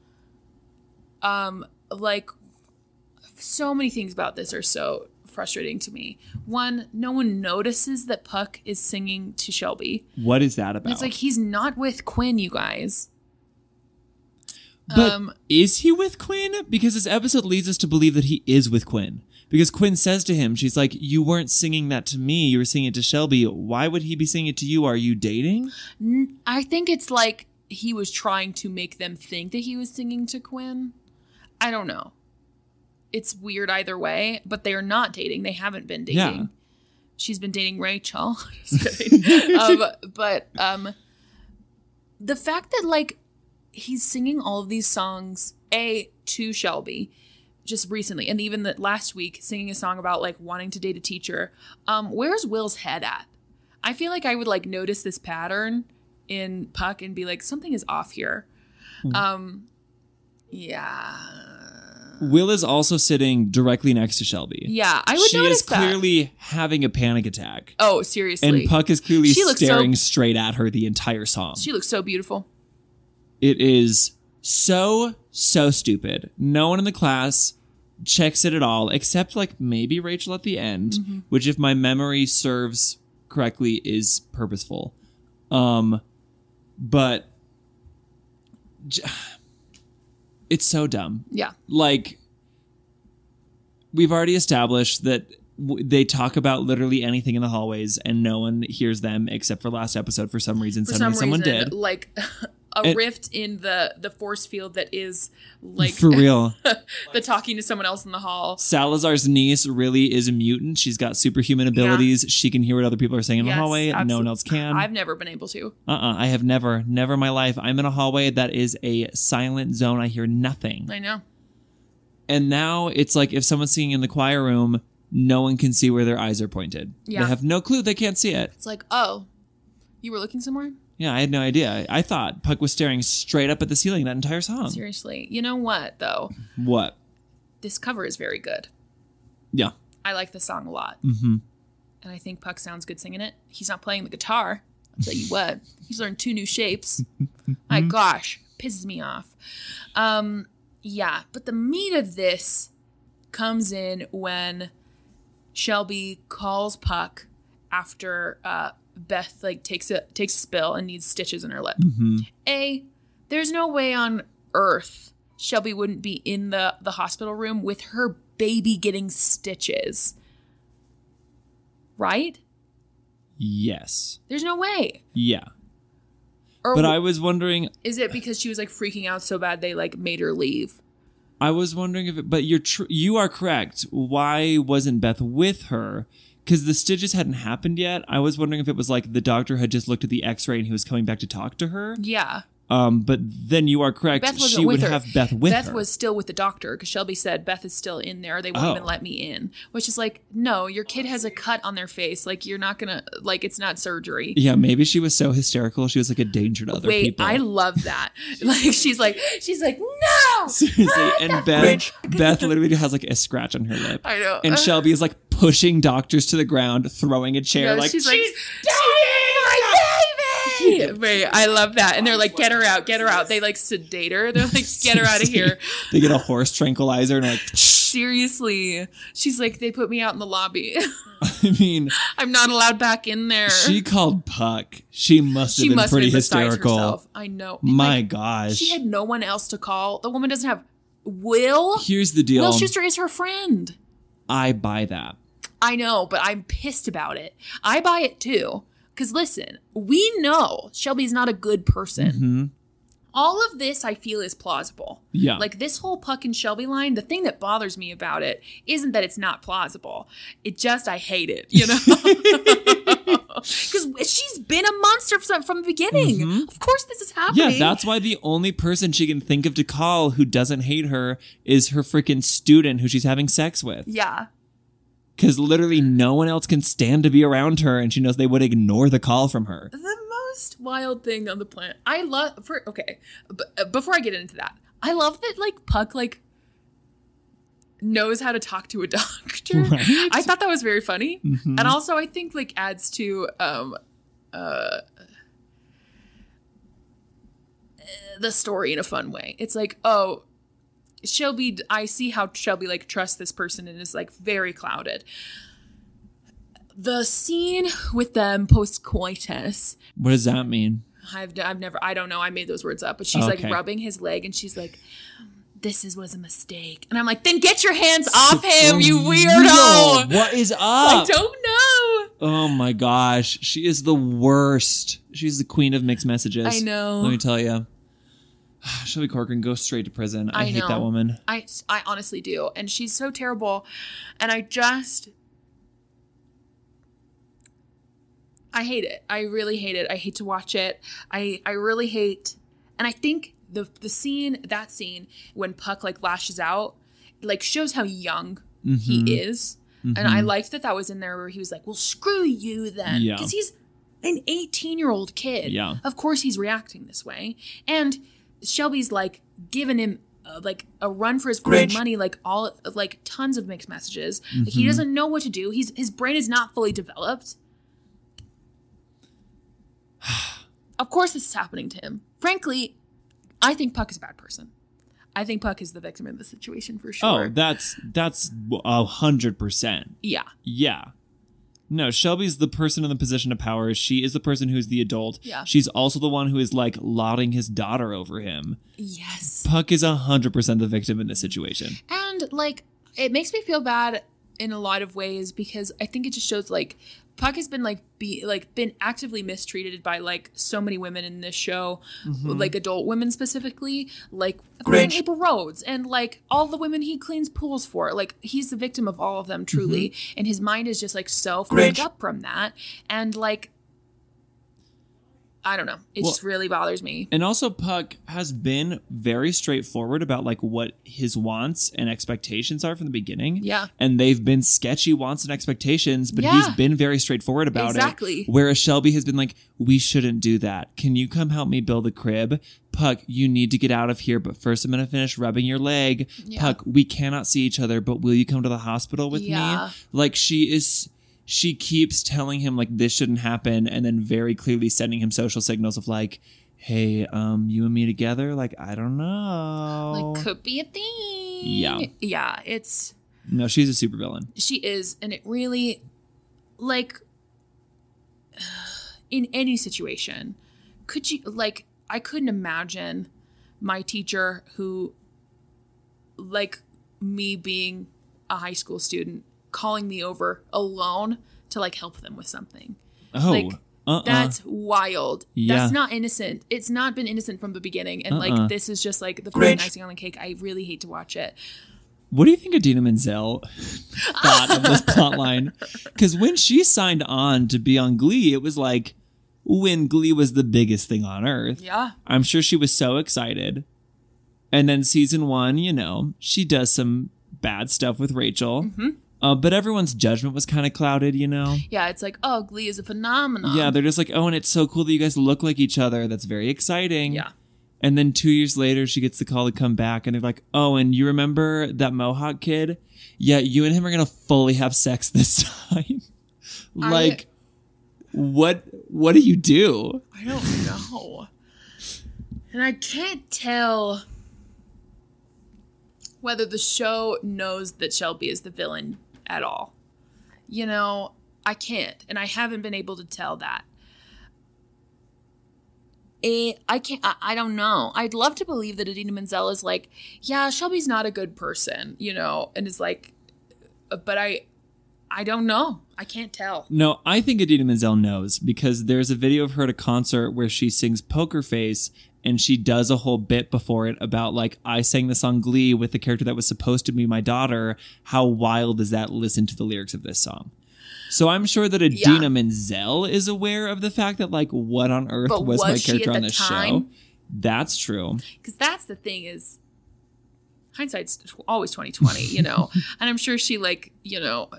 Um, like, so many things about this are so frustrating to me. One, no one notices that Puck is singing to Shelby. What is that about? It's like, he's not with Quinn, you guys. But um, is he with Quinn? Because this episode leads us to believe that he is with Quinn. Because Quinn says to him, she's like, you weren't singing that to me. You were singing it to Shelby. Why would he be singing it to you? Are you dating? I think it's like he was trying to make them think that he was singing to Quinn. I don't know. It's weird either way, but they're not dating. They haven't been dating. Yeah. She's been dating Rachel. Just kidding. um, but um, the fact that, like, he's singing all of these songs, A, to Shelby, just recently, and even that last week, singing a song about, like, wanting to date a teacher. Um, where's Will's head at? I feel like I would, like, notice this pattern in Puck and be like, something is off here. Hmm. Um, yeah. Will is also sitting directly next to Shelby. Yeah, I would she notice is that. clearly having a panic attack. Oh, seriously. And Puck is clearly She looks so- staring straight at her the entire song. She looks so beautiful. It is so, so stupid. No one in the class checks it at all, except like maybe Rachel at the end, Mm-hmm. which, if my memory serves correctly, is purposeful. Um, but j- it's so dumb. Yeah. Like, we've already established that w- they talk about literally anything in the hallways and no one hears them except for last episode for some reason. For Suddenly some someone reason, did. like a And- rift in the the force field that is like For real. the talking to someone else in the hall. Salazar's niece really is a mutant. She's got superhuman abilities. She can hear what other people are saying in Yes, the hallway. No absolute- one else can. I've never been able to. Uh-uh. I have never, never in my life. I'm in a hallway that is a silent zone. I hear nothing. I know. And now it's like if someone's singing in the choir room, no one can see where their eyes are pointed. Yeah. They have no clue. They can't see it. It's like, oh, you were looking somewhere? Yeah, I had no idea. I thought Puck was staring straight up at the ceiling that entire song. Seriously. You know what, though? What? This cover is very good. Yeah. I like the song a lot. Mm-hmm. And I think Puck sounds good singing it. He's not playing the guitar. I'll tell you what. He's learned two new shapes. My gosh. Pisses me off. Um, yeah. But the meat of this comes in when Shelby calls Puck after uh, Beth like takes a takes a spill and needs stitches in her lip. Mm-hmm. A, there's no way on earth Shelby wouldn't be in the, the hospital room with her baby getting stitches. Right? Yes. There's no way. Yeah. Or But I was wondering, is it because she was like freaking out so bad they like made her leave? I was wondering if it, but you're tr- you are correct. Why wasn't Beth with her? Because the stitches hadn't happened yet. I was wondering if it was like the doctor had just looked at the x-ray and he was coming back to talk to her. Yeah. Um, but then you are correct. Beth wasn't she with would her. have Beth with Beth her. was still with the doctor because Shelby said Beth is still in there. They won't Oh. even let me in. Which is like, no, your kid has a cut on their face. Like you're not gonna like it's not surgery. Yeah, maybe she was so hysterical. She was like a danger to other Wait, people. I love that. Like she's like she's like no. Seriously, and Beth, Beth literally has like a scratch on her lip. I know. And Shelby is like pushing doctors to the ground, throwing a chair, Yeah, like she's she's, like, "She's my baby!" Yay! Wait, I love that. And they're like, get her out, get her out. They like sedate her. They're like, get her out of here. They get a horse tranquilizer and like, seriously. She's like, they put me out in the lobby. I mean, I'm not allowed back in there. She called Puck. She must have she been must pretty have been beside hysterical. herself. I know. And My like, gosh. she had no one else to call. The woman doesn't have Will. Here's the deal. Will Schuster is her friend. I buy that. I know, but I'm pissed about it. I buy it too. Because listen, we know Shelby's not a good person. Mm-hmm. All of this I feel is plausible. Yeah. Like this whole Puck and Shelby line, the thing that bothers me about it isn't that it's not plausible. It just, I hate it, you know? Because she's been a monster from, from the beginning. Mm-hmm. Of course this is happening. Yeah, that's why the only person she can think of to call who doesn't hate her is her freaking student who she's having sex with. Yeah. Because literally no one else can stand to be around her, and she knows they would ignore the call from her. The most wild thing on the planet. I love, for okay, b- before I get into that, I love that, like, Puck, like, knows how to talk to a doctor. Right? I thought that was very funny. Mm-hmm. And also, I think, like, adds to um, uh, the story in a fun way. It's like, oh, Shelby, I see how Shelby, like, trusts this person and is, like, very clouded. The scene with them post-coitus. What does that mean? I've, I've never, I don't know. I made those words up. But she's, Okay. like, rubbing his leg and she's like, this is, was a mistake. And I'm like, then get your hands off him, you weirdo. What is up? I don't know. Oh my gosh. She is the worst. She's the queen of mixed messages. I know. Let me tell you. Shelby Corcoran goes straight to prison. I, I hate know. that woman. I, I honestly do. And she's so terrible. And I just, I hate it. I really hate it. I hate to watch it. I, I really hate, and I think the the scene, that scene, when Puck, like, lashes out, like, shows how young Mm-hmm. he is. And I liked that that was in there where he was like, well, screw you then. Yeah. Because he's an eighteen-year-old kid. Yeah. Of course he's reacting this way. And Shelby's, like, giving him, uh, like, a run for his Grinch. money, like, all, like, tons of mixed messages. Mm-hmm. Like, he doesn't know what to do. He's His brain is not fully developed. Of course this is happening to him. Frankly, I think Puck is a bad person. I think Puck is the victim in this situation for sure. Oh, that's that's a hundred percent. Yeah. Yeah. No, Shelby's the person in the position of power. She is the person who's the adult. Yeah. She's also the one who is, like, lauding his daughter over him. Yes. Puck is a hundred percent the victim in this situation. And, like, it makes me feel bad in a lot of ways because I think it just shows, like, Puck has been, like, be like been actively mistreated by, like, so many women in this show, Mm-hmm. like adult women specifically, like Grinch. April Rhodes, and, like, all the women he cleans pools for. Like, he's the victim of all of them, truly, Mm-hmm. and his mind is just, like, so filled up from that, and, like, I don't know, it Well, just really bothers me. And also, Puck has been very straightforward about, like, what his wants and expectations are from the beginning. Yeah. And they've been sketchy wants and expectations, but Yeah. he's been very straightforward about Exactly. it. Whereas Shelby has been like, we shouldn't do that. Can you come help me build a crib? Puck, you need to get out of here, but first I'm going to finish rubbing your leg. Yeah. Puck, we cannot see each other, but will you come to the hospital with Yeah. me? Like, she is... She keeps telling him, like, this shouldn't happen, and then very clearly sending him social signals of, like, hey, um, you and me together? Like, I don't know. Like, could be a thing. Yeah. Yeah, it's... No, she's a supervillain. She is, and it really, like, in any situation, could you, like, I couldn't imagine my teacher who, like, me being a high school student, calling me over alone to, like, help them with something. Oh, Like, uh-uh. That's wild. Yeah. That's not innocent. It's not been innocent from the beginning. And, Uh-uh. like, this is just, like, the fucking icing on the cake. I really hate to watch it. What do you think Idina Menzel thought of this plotline? Because when she signed on to be on Glee, it was like when Glee was the biggest thing on earth. Yeah. I'm sure she was so excited. And then season one, you know, she does some bad stuff with Rachel. Mm-hmm. Uh, but everyone's judgment was kind of clouded, you know? Yeah, it's like, oh, Glee is a phenomenon. Yeah, they're just like, oh, and it's so cool that you guys look like each other. That's very exciting. Yeah. And then two years later, she gets the call to come back, and they're like, oh, and you remember that Mohawk kid? Yeah, you and him are going to fully have sex this time. Like, what what do you do? I don't know. And I can't tell whether the show knows that Shelby is the villain at all. You know, I can't. And I haven't been able to tell that. It, I can't, I, I don't know. I'd love to believe that Idina Menzel is like, yeah, Shelby's not a good person, you know, and is like, but I, I don't know. I can't tell. No, I think Idina Menzel knows because there's a video of her at a concert where she sings Poker Face and she does a whole bit before it about like, I sang the song Glee with the character that was supposed to be my daughter. How wild is that? Listen to the lyrics of this song. So I'm sure that Idina yeah. Menzel is aware of the fact that like, what on earth but was, was my character on this time? show? That's true. Because that's the thing is, hindsight's always twenty twenty, you know? And I'm sure she like, you know,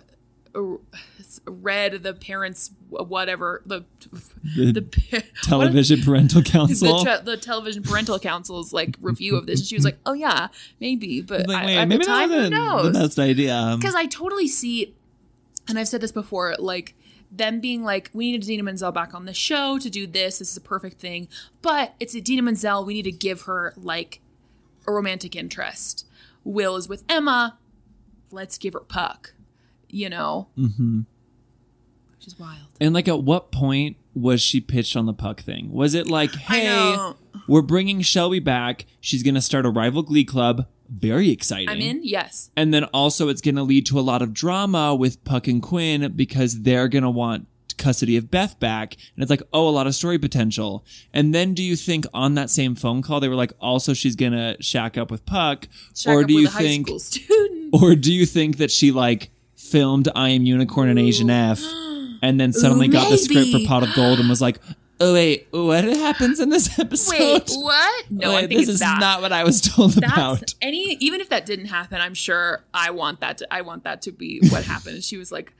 read the parents, whatever, the the, the television parental council. The, te- the television parental council's like review of this. And she was like, oh yeah, maybe. But like, I, wait, at maybe the time, who the knows? best idea. Because I totally see, and I've said this before, like them being like, we need Idina Menzel back on the show to do this. This is a perfect thing. But it's Idina Menzel. We need to give her like a romantic interest. Will is with Emma. Let's give her Puck. You know? Mm-hmm. Which is wild. And like at what point was she pitched on the Puck thing? Was it like, hey, we're bringing Shelby back. She's going to start a rival Glee club. Very exciting. I'm in, yes. And then also it's going to lead to a lot of drama with Puck and Quinn because they're going to want custody of Beth back. And it's like, oh, a lot of story potential. And then do you think on that same phone call, they were like, also she's going to shack up with Puck? Shack or up do with you a high think, school student. Or do you think that she like filmed I Am Unicorn and Asian F and then suddenly Ooh, got the script for maybe. Pot of Gold and was like, oh wait, what happens in this episode? Wait, what? No, Wait, I think this it's is that. not what I was told That's about. any even if that didn't happen, I'm sure I want that to I want that to be what happened. And she was like,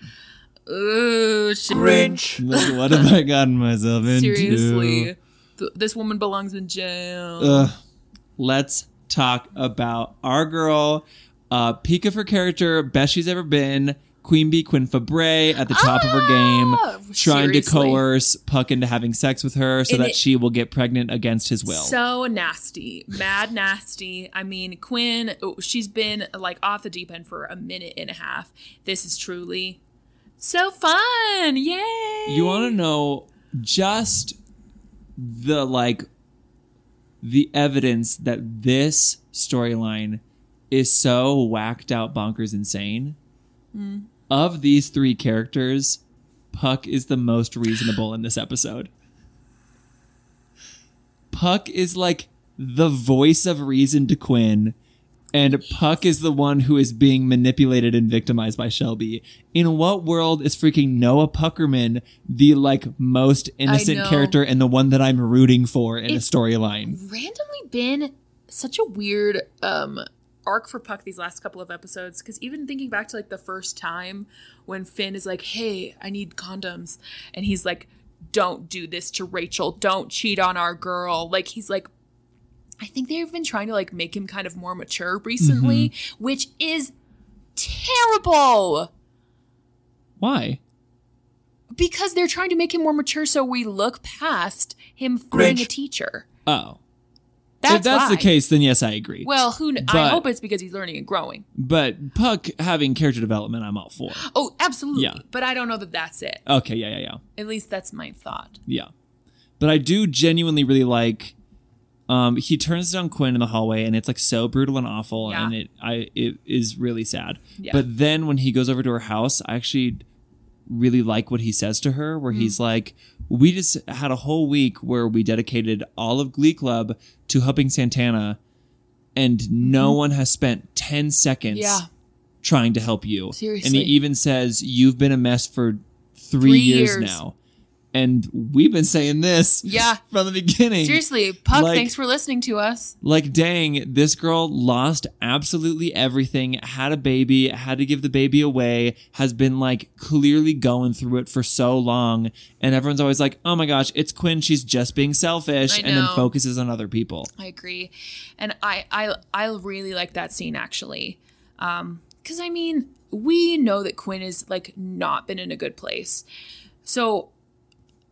oh, Cringe. Like, what have I gotten myself into? seriously, th- this woman belongs in jail. Ugh. Let's talk about our girl, uh, peak of her character, best she's ever been. Queen Bee Quinn Fabray at the top of her game, trying seriously. to coerce Puck into having sex with her so And that it- she will get pregnant against his will. So nasty, mad nasty. I mean, Quinn, oh, she's been like off the deep end for a minute and a half. This is truly so fun. Yay. You want to know just the like the evidence that this storyline is so whacked out, bonkers, insane. Mm. Of these three characters, Puck is the most reasonable in this episode. Puck is like the voice of reason to Quinn, and Puck is the one who is being manipulated and victimized by Shelby. In what world is freaking Noah Puckerman the like most innocent know. character and the one that I'm rooting for in It's a storyline? randomly been such a weird um arc for Puck these last couple of episodes, because even thinking back to like the first time when Finn is like, hey, I need condoms, and he's like, don't do this to Rachel, don't cheat on our girl, like he's like, I think they've been trying to like make him kind of more mature recently, mm-hmm. which is terrible. Why? Because they're trying to make him more mature so we look past him being a teacher. Oh. That's if that's why. the case, then yes, I agree. Well, who kn- But- I hope it's because he's learning and growing. But Puck having character development, I'm all for. Oh, absolutely. Yeah. But I don't know that that's it. Okay, yeah, yeah, yeah. At least that's my thought. Yeah. But I do genuinely really like um he turns down Quinn in the hallway and it's like so brutal and awful Yeah. and it I it is really sad. Yeah. But then when he goes over to her house, I actually really like what he says to her where Mm. he's like, we just had a whole week where we dedicated all of Glee Club to helping Santana and no one has spent ten seconds Yeah. trying to help you. Seriously. And he even says, you've been a mess for three, Three years, years. now. And we've been saying this Yeah. from the beginning. Seriously, Puck, Like- thanks for listening to us. Like, dang, this girl lost absolutely everything, had a baby, had to give the baby away, has been like clearly going through it for so long. And everyone's always like, oh my gosh, it's Quinn. She's just being selfish. I And then know. focuses on other people. I agree. And I I, I really like that scene, actually. Um, because, I mean, we know that Quinn has, like, not been in a good place. So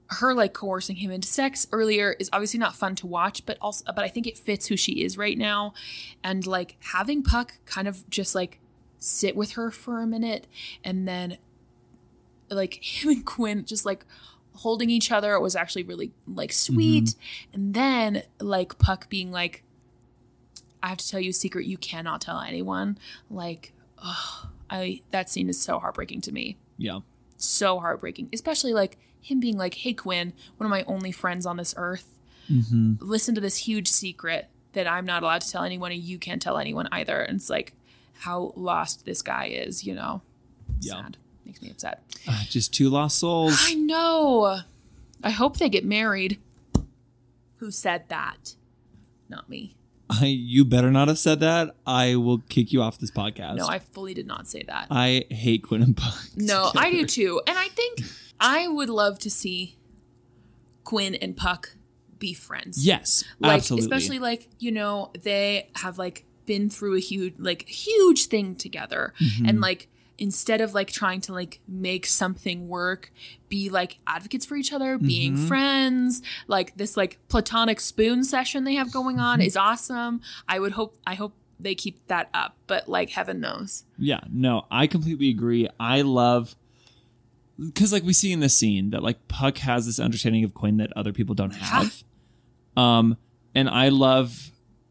her like coercing him into sex earlier is obviously not fun to watch, but also, but I think it fits who she is right now. And like having Puck kind of just like sit with her for a minute, and then like him and Quinn just like holding each other, it was actually really like sweet. Mm-hmm. And then like Puck being like, I have to tell you a secret you cannot tell anyone. Like, oh, I that scene is so heartbreaking to me. Yeah. So heartbreaking, especially like him being like, hey, Quinn, one of my only friends on this earth, mm-hmm. listen to this huge secret that I'm not allowed to tell anyone, and you can't tell anyone either. And it's like how lost this guy is, you know? Yeah. Sad. Makes me upset. Uh, just two lost souls. I know. I hope they get married. Who said that? Not me. I, you better not have said that. I will kick you off this podcast. No, I fully did not say that. I hate Quinn and Puck. No, together. I do too. And I think I would love to see Quinn and Puck be friends. Yes, like, absolutely. Especially like, you know, they have like been through a huge, like huge thing together. Mm-hmm. And like, instead of like trying to like make something work, be like advocates for each other, mm-hmm. being friends, like this like platonic spoon session they have going on mm-hmm. is awesome. I would hope, I hope they keep that up, but like heaven knows. Yeah, no, I completely agree. I love, because like we see in this scene that like Puck has this understanding of Quinn that other people don't have. um, and I love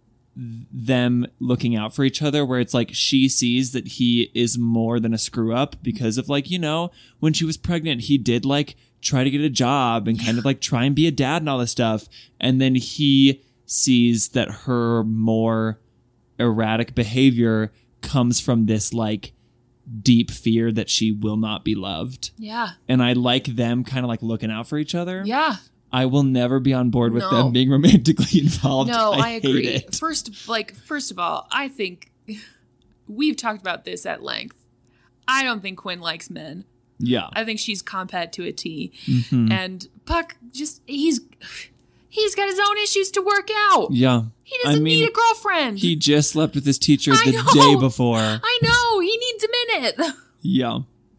them looking out for each other, where it's like she sees that he is more than a screw up because of like, you know, when she was pregnant, he did like try to get a job and kind of like try and be a dad and all this stuff. And then he sees that her more erratic behavior comes from this like deep fear that she will not be loved. Yeah. And I like them kind of like looking out for each other. Yeah. I will never be on board with no. them being romantically involved. No, I, I agree. Hate it. First, like, first of all, I think we've talked about this at length. I don't think Quinn likes men. Yeah. I think she's compat to a T. Mm-hmm. And Puck just, he's, he's got his own issues to work out. Yeah. He doesn't I mean, need a girlfriend. He just slept with his teacher I the know. day before. I know. He needs a minute. Yeah.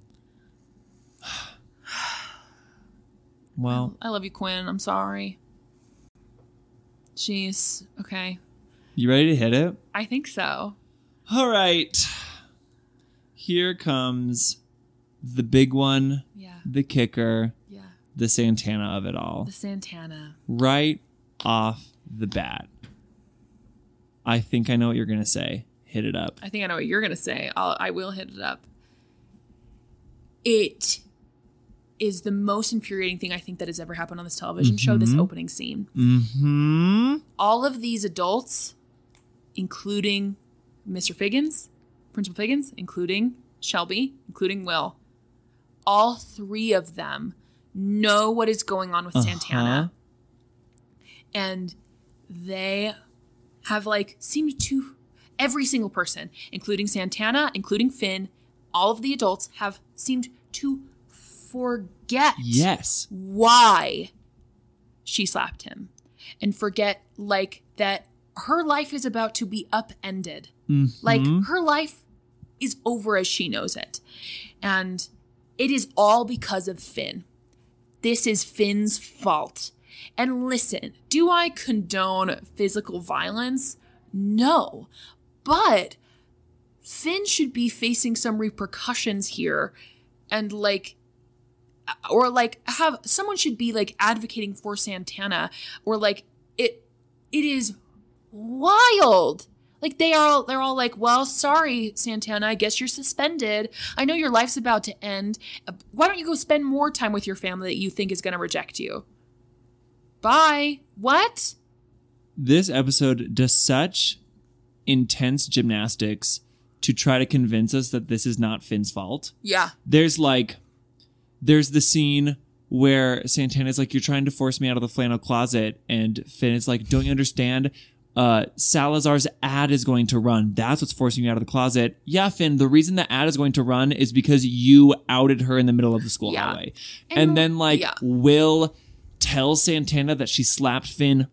Well, I love you, Quinn. I'm sorry. Jeez. Okay. You ready to hit it? I think so. All right. Here comes the big one. Yeah. The kicker. Yeah. The Santana of it all. The Santana. Right off the bat. I think I know what you're going to say. Hit it up. I think I know what you're going to say. I'll, I will hit it up. It is the most infuriating thing I think that has ever happened on this television mm-hmm. show, this opening scene. Mm-hmm. All of these adults, including Mister Figgins, Principal Figgins, including Shelby, including Will, all three of them know what is going on with uh-huh. Santana. And they have like seemed to, every single person, including Santana, including Finn, all of the adults have seemed to forget yes. why she slapped him, and forget like that her life is about to be upended. Mm-hmm. Like her life is over as she knows it. And it is all because of Finn. This is Finn's fault. And listen, do I condone physical violence? No. But Finn should be facing some repercussions here, and like, or like have someone should be like advocating for Santana, or like it, it is wild. Like they are, they're all like, well, sorry, Santana, I guess you're suspended. I know your life's about to end. Why don't you go spend more time with your family that you think is going to reject you? Bye. What? This episode does such intense gymnastics to try to convince us that this is not Finn's fault. Yeah. There's like, there's the scene where Santana's like, you're trying to force me out of the flannel closet. And Finn is like, don't you understand? Uh, Salazar's ad is going to run. That's what's forcing you out of the closet. Yeah, Finn, the reason the ad is going to run is because you outed her in the middle of the school yeah. hallway. And, and then like, yeah. Will tell Santana that she slapped Finn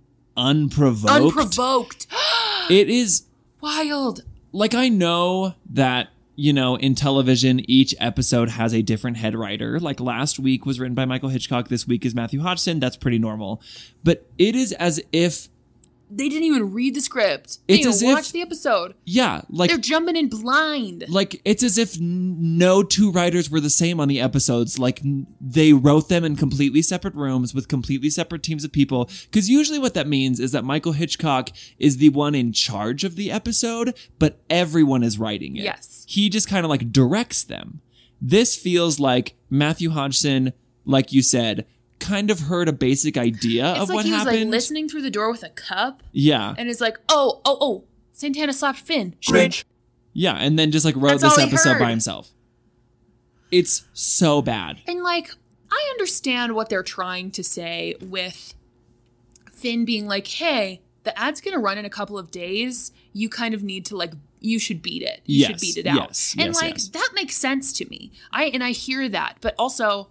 unprovoked. Unprovoked. It is wild. Like, I know that you know, in television, each episode has a different head writer. Like last week was written by Michael Hitchcock. This week is Matthew Hodgson. That's pretty normal. But it is as if they didn't even read the script. They It's didn't as even watch if- the episode. yeah, like They're jumping in blind. like it's as if n- no two writers were the same on the episodes. Like n- they wrote them in completely separate rooms with completely separate teams of people. Because usually what that means is that Michael Hitchcock is the one in charge of the episode, but everyone is writing it. Yes. He just kind of like directs them. This feels like Matthew Hodgson, like you said, kind of heard a basic idea It's of like what he was happened. like listening through the door with a cup yeah. and is like, oh, oh, oh, Santana slapped Finn. Cringe. Yeah, and then just like wrote That's all this he episode heard. by himself. It's so bad. And like, I understand what they're trying to say with Finn being like, hey, the ad's going to run in a couple of days. You kind of need to like, you should beat it. You Yes, should beat it out. yes, and yes, like, yes. that makes sense to me. I, and I hear that, but also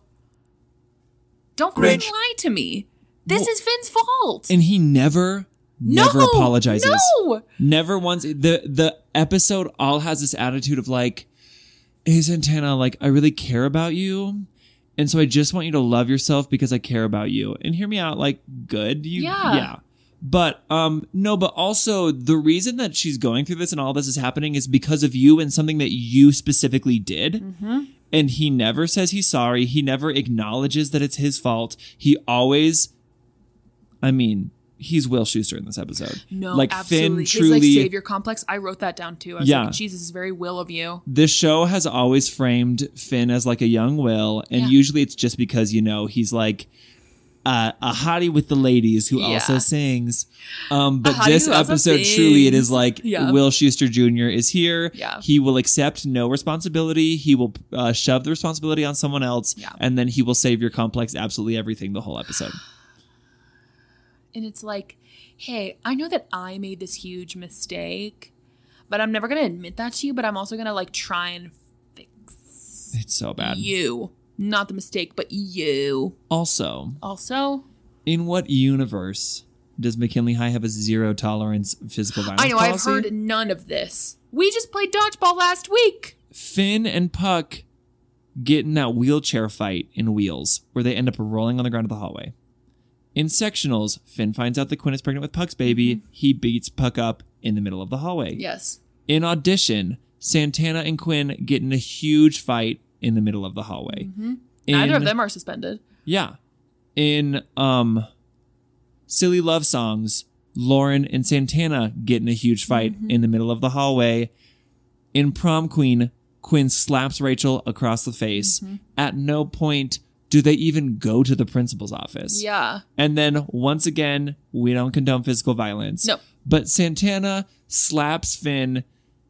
don't fucking lie to me. This Well, is Finn's fault. And he never, never No, apologizes. no. Never once. The the episode all has this attitude of like, hey, Santana, like, I really care about you. And so I just want you to love yourself because I care about you. And hear me out, like, good. You, Yeah. Yeah. But, um, no, but also the reason that she's going through this and all this is happening is because of you and something that you specifically did. Mm-hmm. And he never says he's sorry. He never acknowledges that it's his fault. He always, I mean, he's Will Schuester in this episode. No, like absolutely. Finn truly. His like savior complex. I wrote that down too. I was Yeah. like, Jesus is very Will of you. This show has always framed Finn as like a young Will, and Yeah. usually it's just because, you know, he's like uh, a hottie with the ladies who Yeah. also sings. Um, but hottie this who also episode, truly, it sings. is like Yeah. Will Schuester Junior is here. Yeah. He will accept no responsibility. He will uh, shove the responsibility on someone else, Yeah. and then he will save your complex absolutely everything the whole episode. And it's like, hey, I know that I made this huge mistake, but I'm never going to admit that to you, but I'm also going to like try and fix It's so bad. you. Not the mistake, but you. Also, Also, in what universe does McKinley High have a zero tolerance physical violence I know policy? I've heard none of this. We just played dodgeball last week. Finn and Puck get in that wheelchair fight in Wheels, where they end up rolling on the ground of the hallway. In sectionals, Finn finds out that Quinn is pregnant with Puck's baby. Mm-hmm. He beats Puck up in the middle of the hallway. Yes. In Audition, Santana and Quinn get in a huge fight in the middle of the hallway. Mm-hmm. In- Neither of them are suspended. Yeah. In um, Silly Love Songs, Lauren and Santana get in a huge fight Mm-hmm. in the middle of the hallway. In Prom Queen, Quinn slaps Rachel across the face. Mm-hmm. At no point do they even go to the principal's office. Yeah. And then once again, we don't condone physical violence. No. But Santana slaps Finn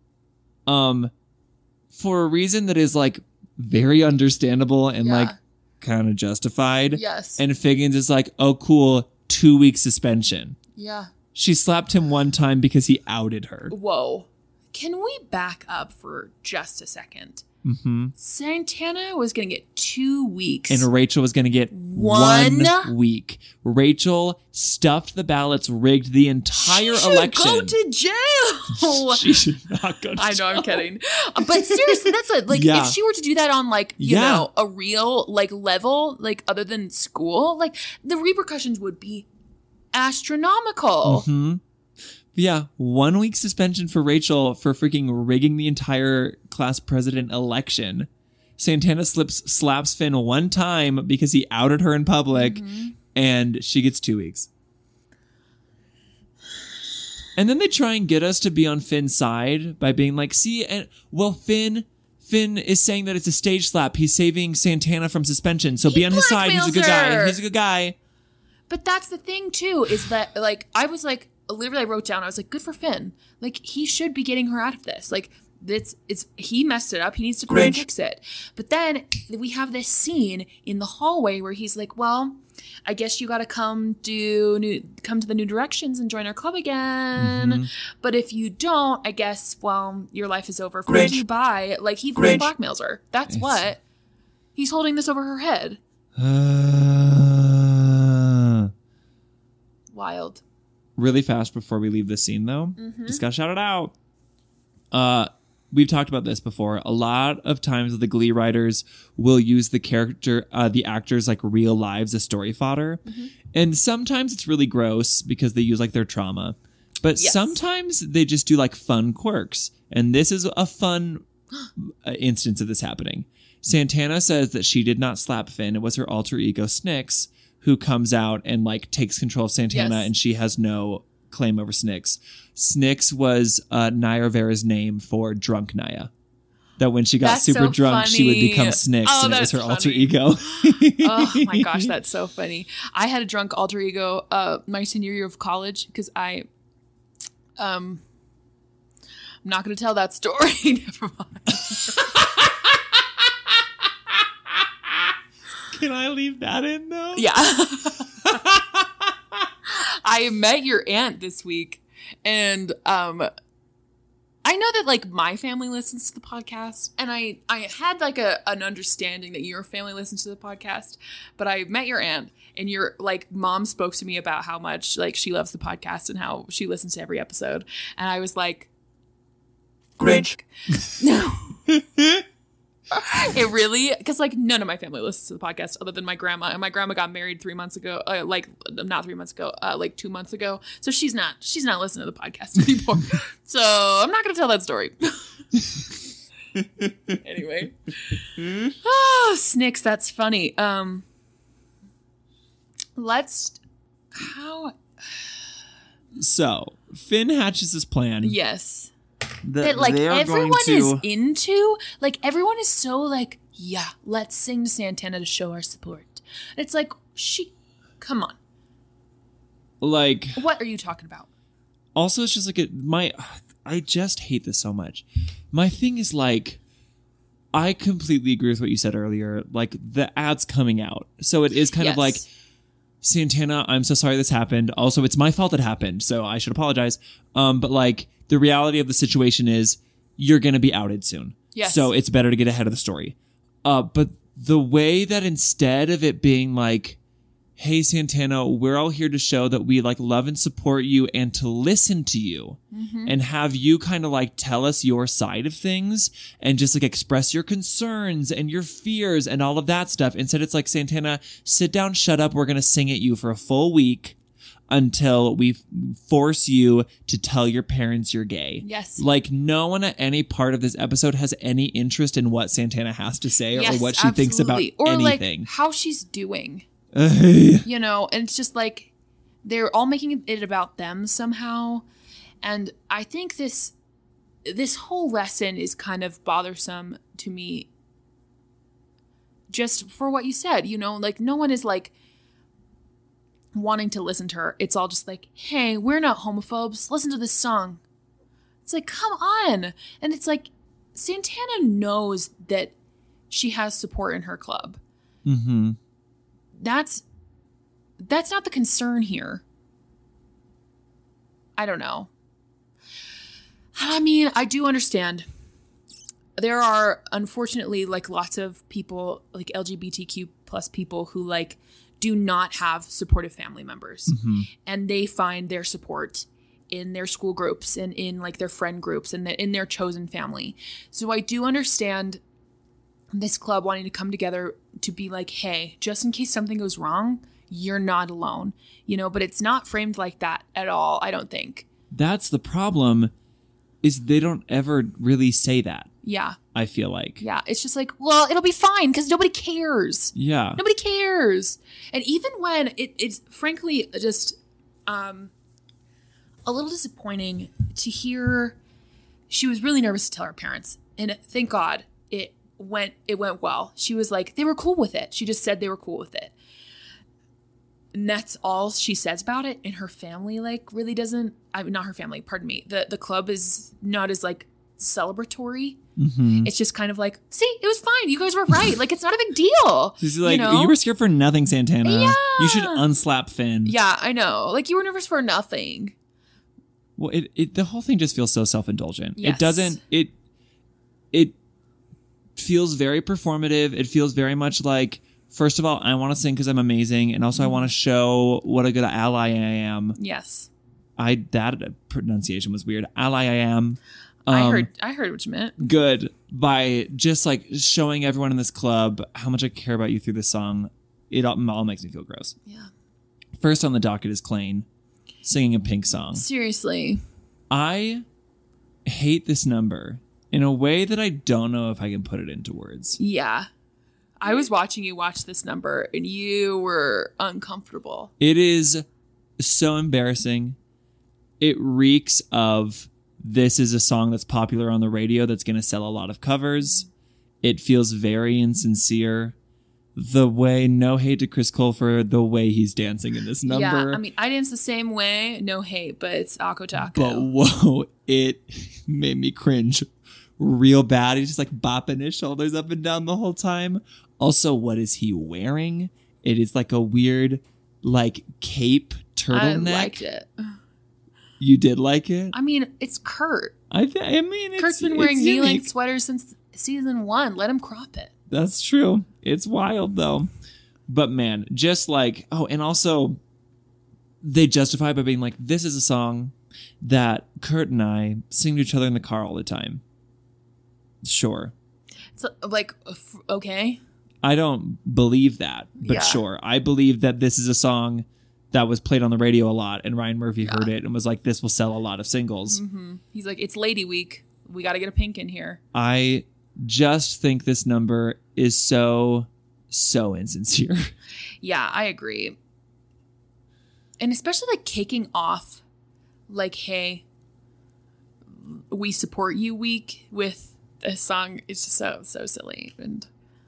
um for a reason that is like very understandable and Yeah. like kind of justified. Yes. And Figgins is like, oh cool, two week suspension. Yeah. She slapped him one time because he outed her. Whoa. Can we back up for just a second? Mm-hmm. Santana was going to get two weeks. And Rachel was going to get One? one week. Rachel stuffed the ballots, rigged the entire she should election. go to jail. She should not go to I know, jail. I'm kidding. But seriously, that's a, like, Yeah. if she were to do that on, like, you Yeah. know, a real, like, level, like, other than school, like, the repercussions would be astronomical. Hmm. Yeah, one week suspension for Rachel for freaking rigging the entire class president election. Santana slips slaps Finn one time because he outed her in public, Mm-hmm. and she gets two weeks. And then they try and get us to be on Finn's side by being like, see, and well, Finn Finn is saying that it's a stage slap. He's saving Santana from suspension. So He be on his side. He's a good blackmails guy. her. He's a good guy. But that's the thing, too, is that, like, I was like, literally, I wrote down, I was like, good for Finn. Like, he should be getting her out of this. Like, it's, it's, he messed it up. He needs to Cringe. fix it. But then we have this scene in the hallway where he's like, well, I guess you got to come do new, come to the New Directions and join our club again. Mm-hmm. But if you don't, I guess, well, your life is over. Cringe. You bye. Like, he Cringe. blackmails her. That's It's- what. He's holding this over her head. Uh, Wild. really fast before we leave this scene, though, Mm-hmm. just gotta shout it out. Uh, we've talked about this before. A lot of times the Glee writers will use the character, uh, the actors like real lives as story fodder. Mm-hmm. And sometimes it's really gross because they use like their trauma. But yes. sometimes they just do like fun quirks. And this is a fun instance of this happening. Santana says that she did not slap Finn. It was her alter ego, Snicks, who comes out and like takes control of Santana, yes. and she has no claim over Snicks. Snicks was uh, Naya Rivera's name for drunk Naya. That when she got that's super so drunk, funny. She would become Snicks, oh, and it was her funny. alter ego. Oh my gosh, that's so funny. I had a drunk alter ego uh, my senior year of college because I, um, I'm not going to tell that story. Never mind. Can I leave that in though? Yeah. I met your aunt this week, and um, I know that like my family listens to the podcast, and I I had like a an understanding that your family listens to the podcast, but I met your aunt, and your like mom spoke to me about how much like she loves the podcast and how she listens to every episode, and I was like, Grinch. No. It really, because like none of my family listens to the podcast other than my grandma, and my grandma got married three months ago, uh, like not three months ago, uh, like two months ago. So she's not, she's not listening to the podcast anymore. So I'm not going to tell that story. Anyway, oh, Snicks, that's funny. Um, let's how. So Finn hatches his plan. Yes. The, that like everyone to... is into, like everyone is so like, yeah, let's sing to Santana to show our support. And it's like, she, come on. Like, what are you talking about? Also, it's just like, a, my, I just hate this so much. My thing is like, I completely agree with what you said earlier. Like the ad's coming out. So it is kind yes. of like, Santana, I'm so sorry this happened. Also, it's my fault it happened. So I should apologize. Um, but like, the reality of the situation is you're going to be outed soon. Yes. So it's better to get ahead of the story. Uh, but the way that instead of it being like, hey, Santana, we're all here to show that we like love and support you and to listen to you mm-hmm. and have you kind of like tell us your side of things and just like express your concerns and your fears and all of that stuff. Instead, it's like, Santana, sit down, shut up. We're going to sing at you for a full week until we force you to tell your parents you're gay. Yes. Like no one at any part of this episode has any interest in what Santana has to say yes, or what she absolutely. thinks about or anything. Like how she's doing. You know, and it's just like they're all making it about them somehow. And I think this this whole lesson is kind of bothersome to me just for what you said, you know, like no one is like wanting to listen to her. It's all just like, hey, we're not homophobes. Listen to this song. It's like, come on. And it's like, Santana knows that she has support in her club. Mm-hmm. That's, that's not the concern here. I don't know. I mean, I do understand. There are, unfortunately, like lots of people, like L G B T Q plus people who like, do not have supportive family members mm-hmm. and they find their support in their school groups and in like their friend groups and the, in their chosen family. So I do understand this club wanting to come together to be like, hey, just in case something goes wrong, you're not alone, you know, but it's not framed like that at all. I don't think. That's the problem is they don't ever really say that. Yeah. I feel like. Yeah. It's just like, well, it'll be fine because nobody cares. Yeah. Nobody cares. And even when it, it's frankly just um, a little disappointing to hear she was really nervous to tell her parents. And thank God it went it went well. She was like, they were cool with it. She just said they were cool with it. And that's all she says about it. And her family like really doesn't, I mean, not her family, pardon me. The, the club is not as like celebratory. Mm-hmm. It's just kind of like, see, it was fine. You guys were right. Like, it's not a big deal. She's like, you know? You were scared for nothing, Santana. Yeah. You should unslap Finn. Yeah, I know. Like, you were nervous for nothing. Well, it, it the whole thing just feels so self-indulgent. Yes. It doesn't, it, it feels very performative. It feels very much like, first of all, I want to sing because I'm amazing. And also I want to show what a good ally I am. Yes. I, that pronunciation was weird. Ally I am. I Um, heard I heard what you meant. Good. By just like showing everyone in this club how much I care about you through this song. It all, all makes me feel gross. Yeah. First on the docket is Klain singing a Pink song. Seriously. I hate this number in a way that I don't know if I can put it into words. Yeah. I was watching you watch this number and you were uncomfortable. It is so embarrassing. It reeks of this is a song that's popular on the radio that's going to sell a lot of covers. It feels very insincere. The way, no hate to Chris Cole for the way he's dancing in this number. Yeah, I mean, I dance the same way. No hate, but it's Akko Taco. But whoa, it made me cringe real bad. He's just like bopping his shoulders up and down the whole time. Also, what is he wearing? It is like a weird, like, cape turtleneck. I liked it. You did like it? I mean, it's Kurt. I th- I mean, it's, Kurt's been wearing it's knee-length unique. sweaters since season one. Let him crop it. That's true. It's wild, though. But man, just like, oh, and also they justify it by being like, this is a song that Kurt and I sing to each other in the car all the time. Sure. So, like, f- okay. I don't believe that, but Yeah. sure. I believe that this is a song that was played on the radio a lot, and Ryan Murphy heard it and was like, this will sell a lot of singles. Mm-hmm. He's like, it's Lady Week. We got to get a Pink in here. I just think this number is so, so insincere. Yeah, I agree. And especially like kicking off, like, hey, we support you week with a song. It's just so, so silly. And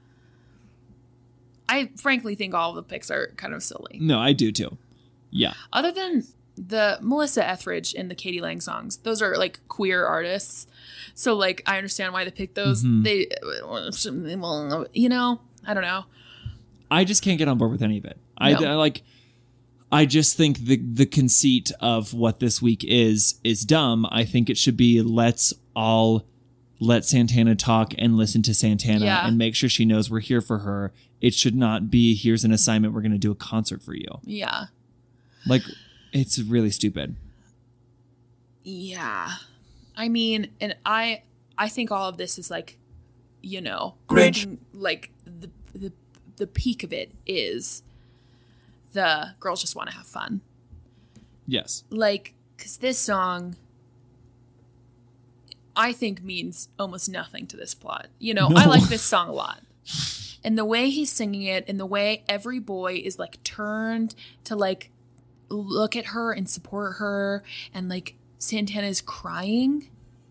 I frankly think all of the picks are kind of silly. No, I do too. Yeah. Other than the Melissa Etheridge and the Katie Lang songs, those are like queer artists. So like, I understand why they picked those. Mm-hmm. They, you know, I don't know. I just can't get on board with any of it. I, No. I like. I just think the the conceit of what this week is is dumb. I think it should be let's all let Santana talk and listen to Santana Yeah. and make sure she knows we're here for her. It should not be here's an assignment. We're going to do a concert for you. Yeah. Like, it's really stupid. Yeah. I mean, and I I think all of this is like, you know, Grinch. like the the the peak of it is the girls just want to have fun. Yes. Like, because this song, I think, means almost nothing to this plot. You know, No. I like this song a lot. And the way he's singing it and the way every boy is like turned to like look at her and support her, and like Santana is crying.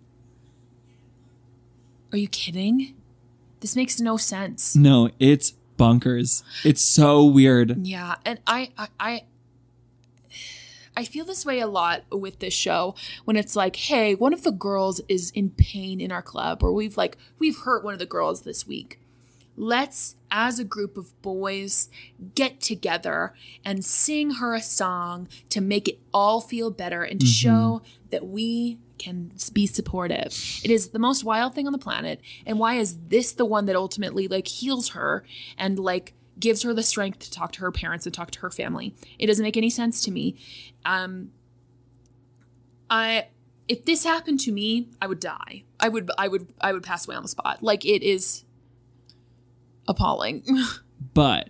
Are you kidding? This makes no sense. No, it's bonkers. It's so weird. Yeah, and I, I, I, I feel this way a lot with this show when it's like, hey, one of the girls is in pain in our club, or we've like we've hurt one of the girls this week. Let's, as a group of boys, get together and sing her a song to make it all feel better and to show that we can be supportive. It is the most wild thing on the planet. And why is this the one that ultimately like heals her and like gives her the strength to talk to her parents and talk to her family? It doesn't make any sense to me. Um, I, if this happened to me, I would die. I would, I would, I would pass away on the spot. Like, it is appalling. But,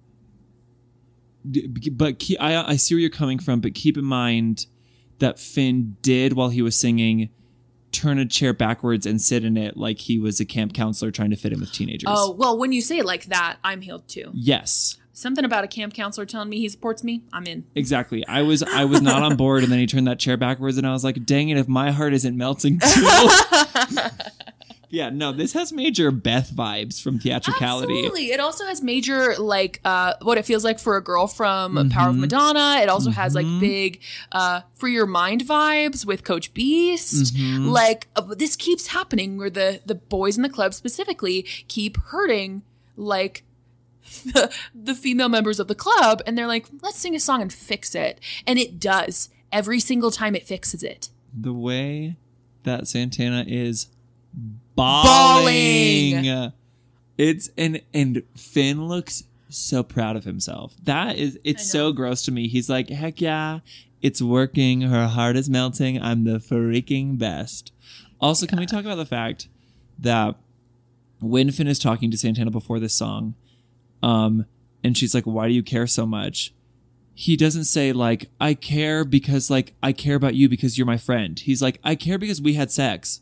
but ke- I, I see where you're coming from, but keep in mind that Finn did, while he was singing, turn a chair backwards and sit in it like he was a camp counselor trying to fit in with teenagers. Oh, well, when you say it like that, I'm healed too. Yes, Something about a camp counselor telling me he supports me, I'm in. exactly. I was I was not on board, and then he turned that chair backwards, and I was like, dang it, if my heart isn't melting too. Yeah, no, this has major Beth vibes from theatricality. Absolutely. It also has major, like, uh, what it feels like for a girl from Power of Madonna. It also has, like, big uh, Free Your Mind vibes with Coach Beast. Like, uh, this keeps happening where the, the boys in the club specifically keep hurting, like, the, the female members of the club. And they're like, let's sing a song and fix it. And it does. Every single time it fixes it. The way that Santana is bawling. Bawling. It's and and Finn looks so proud of himself. That is it's I know. so gross to me. He's like, heck yeah, it's working. Her heart is melting. I'm the freaking best. Also, can we talk about the fact that when Finn is talking to Santana before this song, um, and she's like, why do you care so much? He doesn't say, like, I care because, like, I care about you because you're my friend. He's like, I care because we had sex.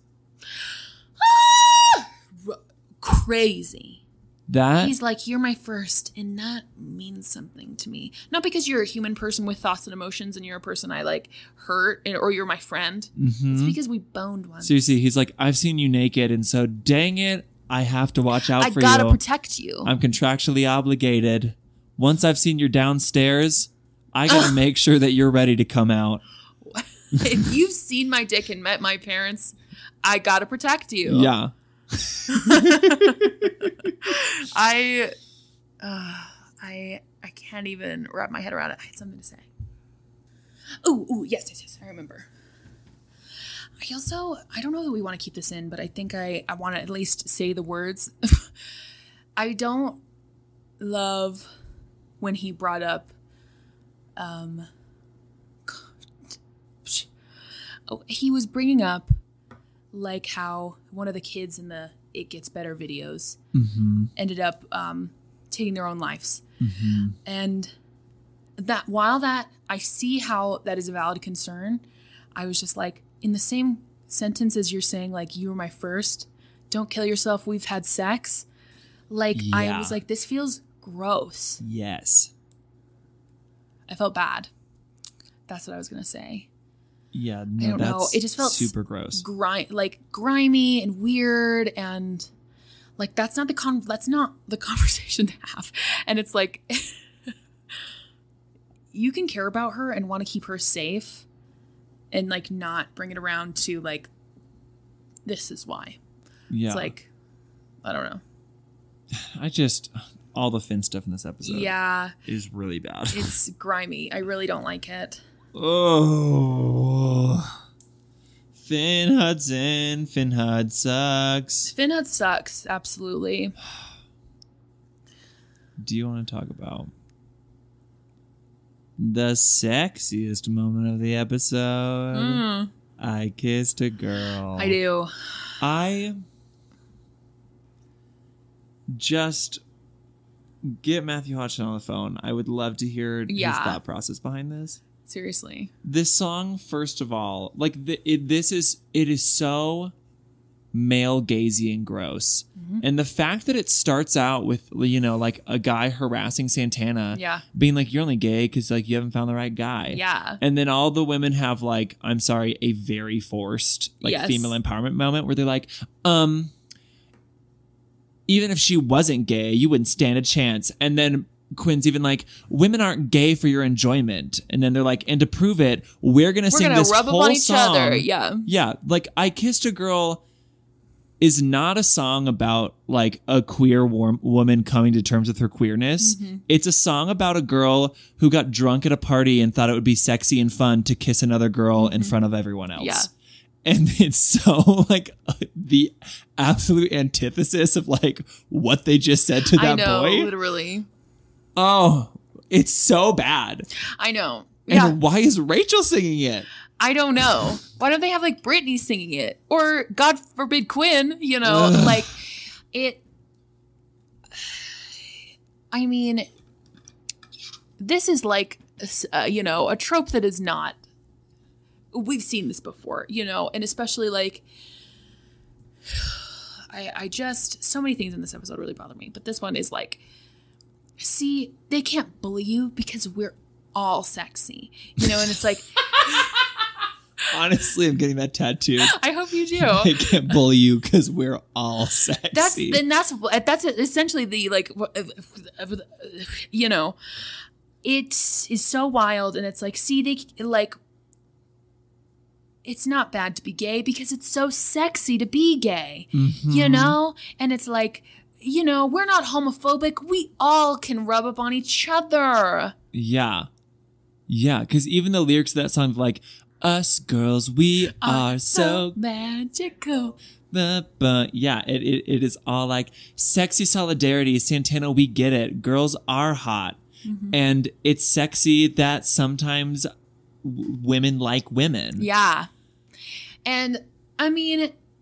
R- crazy. That He's like, you're my first, and that means something to me. Not because you're a human person with thoughts and emotions and you're a person I, like, hurt, and, or you're my friend. Mm-hmm. It's because we boned once. Seriously, he's like, I've seen you naked, and so dang it, I have to watch out I for gotta you. protect you. I'm contractually obligated. Once I've seen you downstairs, I gotta make sure that you're ready to come out. If you've seen my dick and met my parents, I gotta protect you. Yeah. I, uh, I, I can't even wrap my head around it. I had something to say. Ooh, ooh, yes, yes, yes. I remember. I also, I don't know that we want to keep this in, but I think I, I want to at least say the words. I don't love when he brought up, um, oh, he was bringing up like how one of the kids in the It Gets Better videos Mm-hmm. ended up um, taking their own lives. Mm-hmm. And that while that I see how that is a valid concern, I was just like, in the same sentence as you're saying, like, you were my first, don't kill yourself, we've had sex. Like, I Yeah. was like, this feels gross. Yes. I felt bad. That's what I was going to say. Yeah, no, I don't that's know. It just felt super gross. Gri- like grimy and weird, and like that's not the con- that's not the conversation to have. And it's like you can care about her and want to keep her safe, and like not bring it around to like this is why. Yeah. It's like I don't know. I just all the Finn stuff in this episode Yeah, is really bad. it's grimy. I really don't like it. Oh, Finn Hudson, Finn Hud sucks. Finhud sucks. Absolutely. Do you want to talk about the sexiest moment of the episode? Mm, I kissed a girl. I do. I just get Matthew Hodgson on the phone. I would love to hear Yeah. his thought process behind this. Seriously. This song, first of all, like the, it, this is it is so male gazy and gross, Mm-hmm. and the fact that it starts out with, you know, like a guy harassing Santana, Yeah. being like, you're only gay because like you haven't found the right guy, Yeah. and then all the women have like, I'm sorry, a very forced like Yes. female empowerment moment where they're like, um, even if she wasn't gay, you wouldn't stand a chance, and then Quinn's even like, women aren't gay for your enjoyment. And then they're like, and to prove it, we're going to We're sing gonna this rub up whole on each song. other. Yeah. Yeah. Like, I Kissed a Girl is not a song about like a queer warm woman coming to terms with her queerness. Mm-hmm. It's a song about a girl who got drunk at a party and thought it would be sexy and fun to kiss another girl in front of everyone else. Yeah. And it's so like uh, the absolute antithesis of like what they just said to that I know, boy. literally. Oh, it's so bad. I know. And Yeah. why is Rachel singing it? I don't know. Why don't they have like Britney singing it? Or God forbid Quinn, you know, Ugh. like it. I mean, this is like, uh, you know, a trope that is not, we've seen this before, you know, and especially like, I, I just, so many things in this episode really bother me, but this one is like, see, they can't bully you because we're all sexy, you know, and it's like, Honestly, I'm getting that tattooed. I hope you do. They can't bully you because we're all sexy. That's then that's that's essentially the like, you know, it is so wild, and it's like, see, they like, it's not bad to be gay because it's so sexy to be gay, Mhm. you know, and it's like, you know, we're not homophobic. We all can rub up on each other. Yeah. Yeah, because even the lyrics of that song, like, us girls, we are so magical. But, but yeah, it, it it is all like sexy solidarity. Santana, we get it. Girls are hot. Mm-hmm. And it's sexy that sometimes w- women like women. Yeah. And I mean,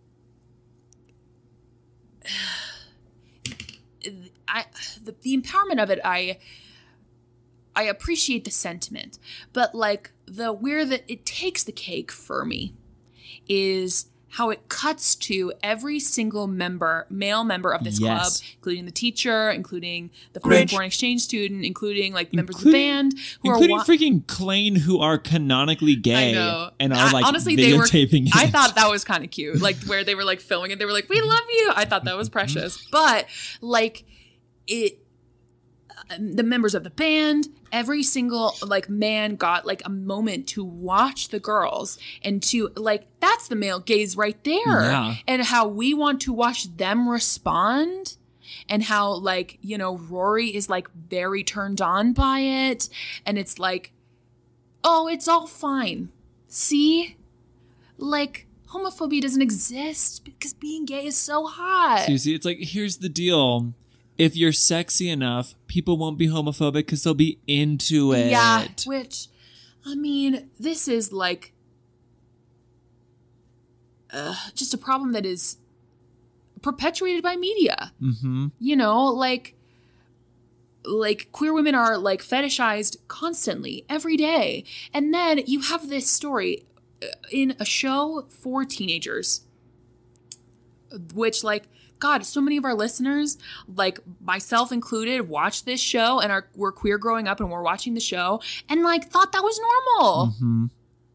I the, the empowerment of it, I I appreciate the sentiment, but like the where that it takes the cake for me is how it cuts to every single member, male member of this Yes. club, including the teacher, including the Which- foreign exchange student, including like members Including- of the band who Including are wa- freaking Klain, who are canonically gay I know. and are I- like honestly, they were. videotaping it. I thought that was kind of cute, like where they were like filming it. They were like, "We love you." I thought that was precious, but like it, uh, the members of the band, every single like man got like a moment to watch the girls and to like that's the male gaze right there, Yeah. and how we want to watch them respond. And how, like, you know, Rory is, like, very turned on by it. And it's like, oh, it's all fine. See? Like, homophobia doesn't exist because being gay is so hot. So you see, it's like, here's the deal. If you're sexy enough, people won't be homophobic because they'll be into it. Yeah, which, I mean, this is, like, uh, just a problem that is perpetuated by media. Mm-hmm. You know, like like queer women are like fetishized constantly every day. And then you have this story uh, in a show for teenagers, which like God, so many of our listeners, like myself included, watch this show and are we're queer growing up and we're watching the show and like thought that was normal. Mm-hmm.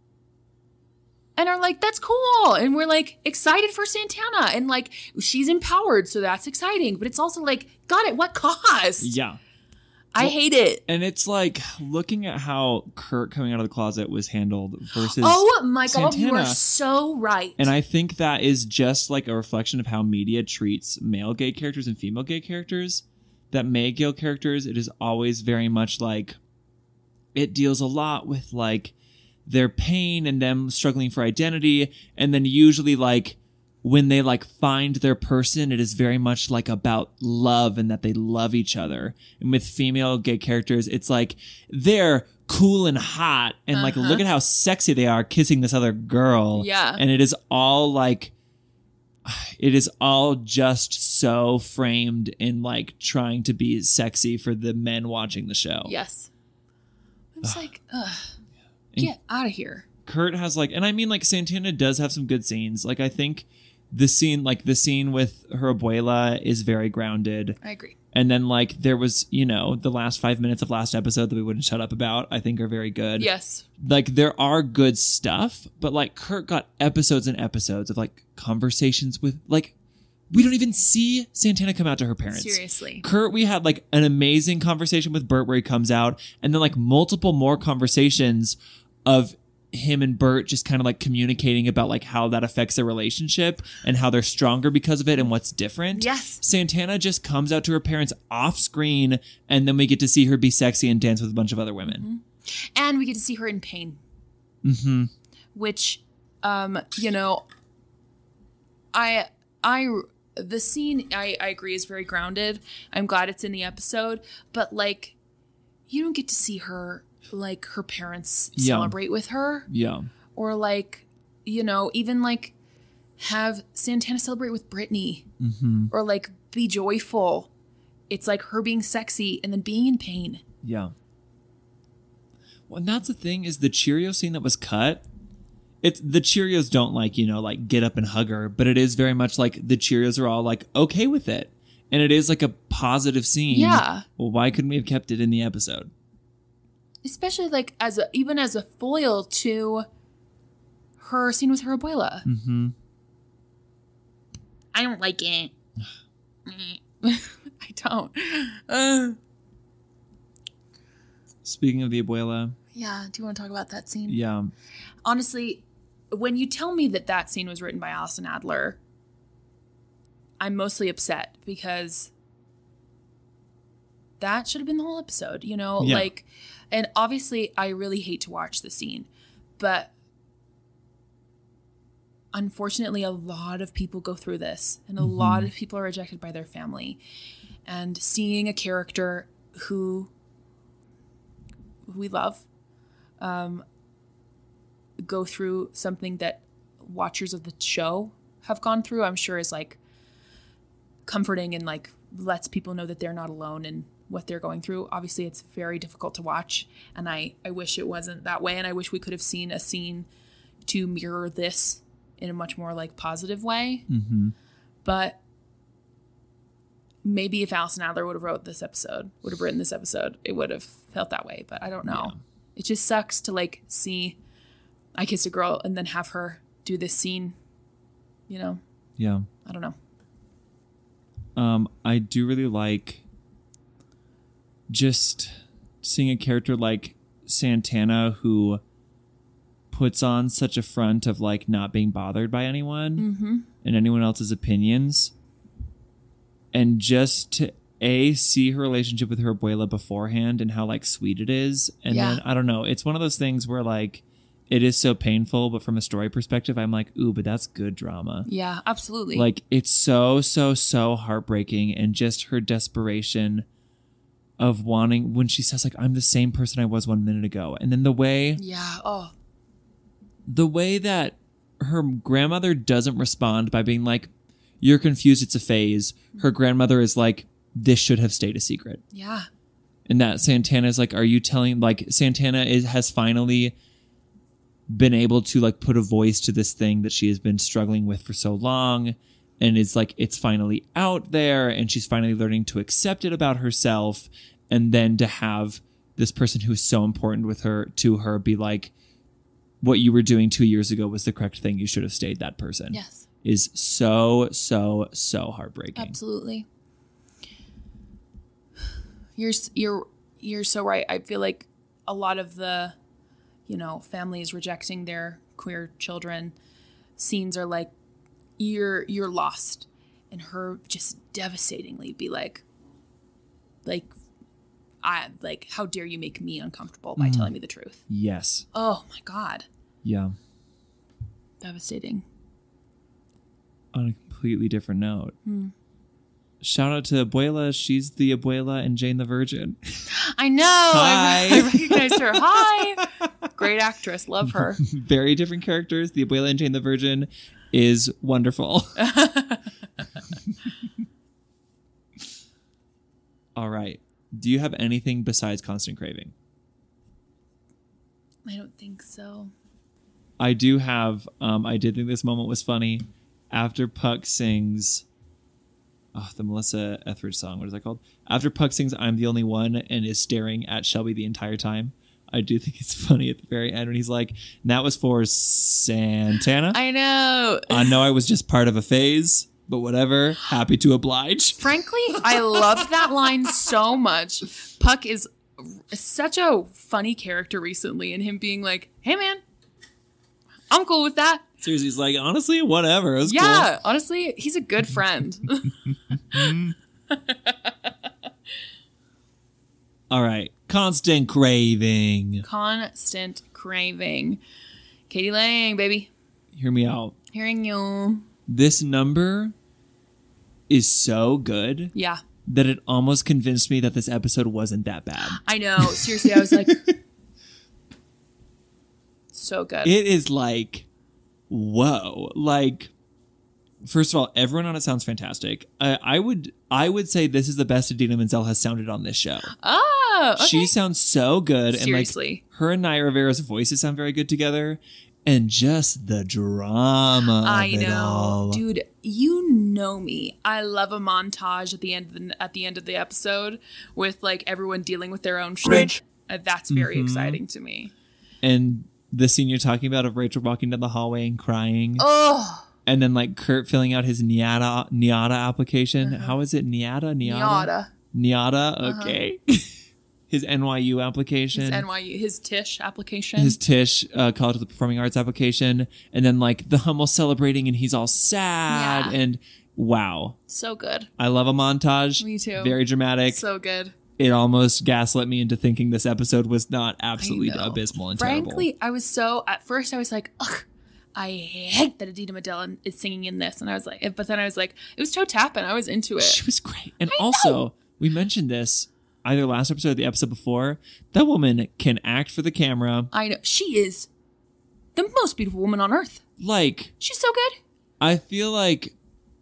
And are like, that's cool. And we're like excited for Santana. And like, she's empowered. So that's exciting. But it's also like, God, at what cost? Yeah. I Well, hate it. And it's like looking at how Kurt coming out of the closet was handled versus Oh my God, you are Santana. so right. And I think that is just like a reflection of how media treats male gay characters and female gay characters. That male gay characters, it is always very much like, it deals a lot with like their pain and them struggling for identity. And then usually like when they like find their person, it is very much like about love and that they love each other. And with female gay characters, it's like they're cool and hot and like Uh-huh. look at how sexy they are kissing this other girl. Yeah. And it is all like, it is all just so framed in like trying to be sexy for the men watching the show. Yes. It's like, ugh, And- get out of here. Kurt has like, and I mean like Santana does have some good scenes. Like I think the scene, like the scene with her abuela is very grounded. I agree. And then like there was, you know, the last five minutes of last episode that we wouldn't shut up about, I think are very good. Yes. Like there are good stuff, but like Kurt got episodes and episodes of like conversations with like, we don't even see Santana come out to her parents. Seriously. Kurt, we had like an amazing conversation with Bert where he comes out, and then like multiple more conversations of him and Bert just kind of like communicating about like how that affects their relationship and how they're stronger because of it and what's different. Yes. Santana just comes out to her parents off screen, and then we get to see her be sexy and dance with a bunch of other women. And we get to see her in pain. Mm-hmm. Which, um, you know, I, I, the scene, I, I agree is very grounded. I'm glad it's in the episode, but like, you don't get to see her, like her parents Yeah. celebrate with her, Yeah. or like, you know, even like have Santana celebrate with Brittany, Mm-hmm. or like be joyful. It's like her being sexy and then being in pain. Yeah. Well, and that's the thing is the Cheerio scene that was cut. It's the Cheerios don't like, you know, like get up and hug her, but it is very much like the Cheerios are all like okay with it. And it is like a positive scene. Yeah. Well, why couldn't we have kept it in the episode? Especially like as a, even as a foil to her scene with her abuela. Mm-hmm. I don't like it. I don't. Uh. Speaking of the abuela, Yeah, do you want to talk about that scene? yeah. Honestly, when you tell me that that scene was written by Allison Adler, I'm mostly upset because that should have been the whole episode, you know? Yeah. Like, and obviously I really hate to watch the scene, but unfortunately a lot of people go through this, and a Mm-hmm. lot of people are rejected by their family. And seeing a character who we love um, go through something that watchers of the show have gone through, I'm sure is like comforting and like lets people know that they're not alone in what they're going through. Obviously, it's very difficult to watch, and I, I wish it wasn't that way, and I wish we could have seen a scene to mirror this in a much more like positive way. Mm-hmm. But maybe if Allison Adler would have wrote this episode, would have written this episode, it would have felt that way. But I don't know. Yeah. It just sucks to like see I Kissed a Girl and then have her do this scene. You know? Yeah. I don't know. Um, I do really like just seeing a character like Santana who puts on such a front of like not being bothered by anyone Mm-hmm. and anyone else's opinions, and just to a see her relationship with her abuela beforehand and how like sweet it is, and Yeah. then I don't know, it's one of those things where like it is so painful, but from a story perspective I'm like, ooh, but that's good drama. Yeah, absolutely. Like it's so so so heartbreaking, and just her desperation of wanting, when she says like, I'm the same person I was one minute ago, and then the way yeah. Oh, the way that her grandmother doesn't respond by being like, you're confused, it's a phase. Her grandmother is like, this should have stayed a secret. yeah. And that Santana is like, are you telling, like Santana is has finally been able to like put a voice to this thing that she has been struggling with for so long, and it's like it's finally out there, and she's finally learning to accept it about herself, and then to have this person who is so important with her to her be like, what you were doing two years ago was the correct thing, you should have stayed that person. Yes. Is so so so heartbreaking. Absolutely. You're you're you're so right. I feel like a lot of the, you know, families rejecting their queer children scenes are like, you're you're lost, and her just devastatingly be like, like, I like, how dare you make me uncomfortable by Mm. telling me the truth? Yes. Oh my God, Yeah. devastating. On a completely different note. Hmm. Shout out to Abuela. She's the Abuela in Jane the Virgin. I know. Hi. I, I recognized her. Hi. Great actress. Love her. Very different characters. The Abuela in Jane the Virgin is wonderful. All right. Do you have anything besides Constant Craving? I don't think so. I do have, um, I did think this moment was funny. After Puck sings, oh, the Melissa Etheridge song, what is that called? After Puck sings I'm the Only One and is staring at Shelby the entire time, I do think it's funny at the very end when he's like, and that was for Santana. I know. I know I was just part of a phase, but whatever. Happy to oblige. Frankly, I love that line so much. Puck is such a funny character recently, and him being like, hey, man, I'm cool with that. Seriously, he's like, honestly, whatever. It was Yeah, cool. honestly, he's a good friend. All right. Constant Craving. Constant craving. Katie Lang, baby. Hear me out. Hearing you. This number is so good Yeah, that it almost convinced me that this episode wasn't that bad. I know. Seriously, I was like, so good. It is like, whoa. Like, first of all, everyone on it sounds fantastic. I, I would I would say this is the best Idina Menzel has sounded on this show. Oh, okay. She sounds so good. Seriously. And like her and Naya Rivera's voices sound very good together. And just the drama I of it know, all. dude. You know me. I love a montage at the end of the at the end of the episode with like everyone dealing with their own shit. Uh, that's very Mhm. exciting to me. And the scene you're talking about of Rachel walking down the hallway and crying. Oh, And then like Kurt filling out his NIADA NIADA application. How is it? NIADA? NIADA? Niata. NIADA? Okay. His N Y U application. His N Y U, his Tisch application. His Tisch, uh, College of the Performing Arts application. And then like the Hummel celebrating and he's all sad. Yeah. And wow. so good. I love a montage. Me too. Very dramatic. So good. It almost gaslit me into thinking this episode was not absolutely I know. abysmal and Frankly, terrible. I was so at first I was like, ugh, I hate that Idina Menzel is singing in this, and I was like, but then I was like, it was Toe Tappin'. I was into it. She was great. And also, we mentioned this either last episode or the episode before. That woman can act for the camera. I know she is the most beautiful woman on earth. Like, She's so good. I feel like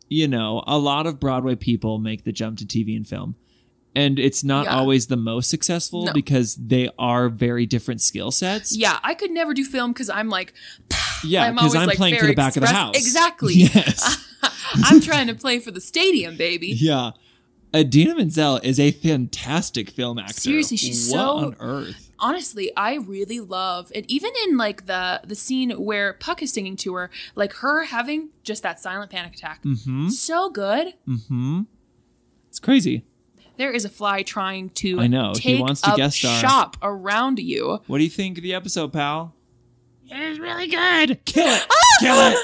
you know, a lot of Broadway people make the jump to T V and film. And it's not Yeah. always the most successful No. because they are very different skill sets. Yeah, I could never do film because I'm like, Yeah, I'm because always, I'm like, playing for very the back of the express- house. Exactly. Yes. I'm trying to play for the stadium, baby. Yeah. Adina Menzel is a fantastic film actor. Seriously, she's what so- on earth? Honestly, I really love it. Even in like the the scene where Puck is singing to her, like her having just that silent panic attack. Mm-hmm. So good. Mm-hmm. It's crazy. There is a fly trying to I know. He take wants to up guest star. shop around you. What do you think of the episode, pal? It was really good. Kill it. Kill it.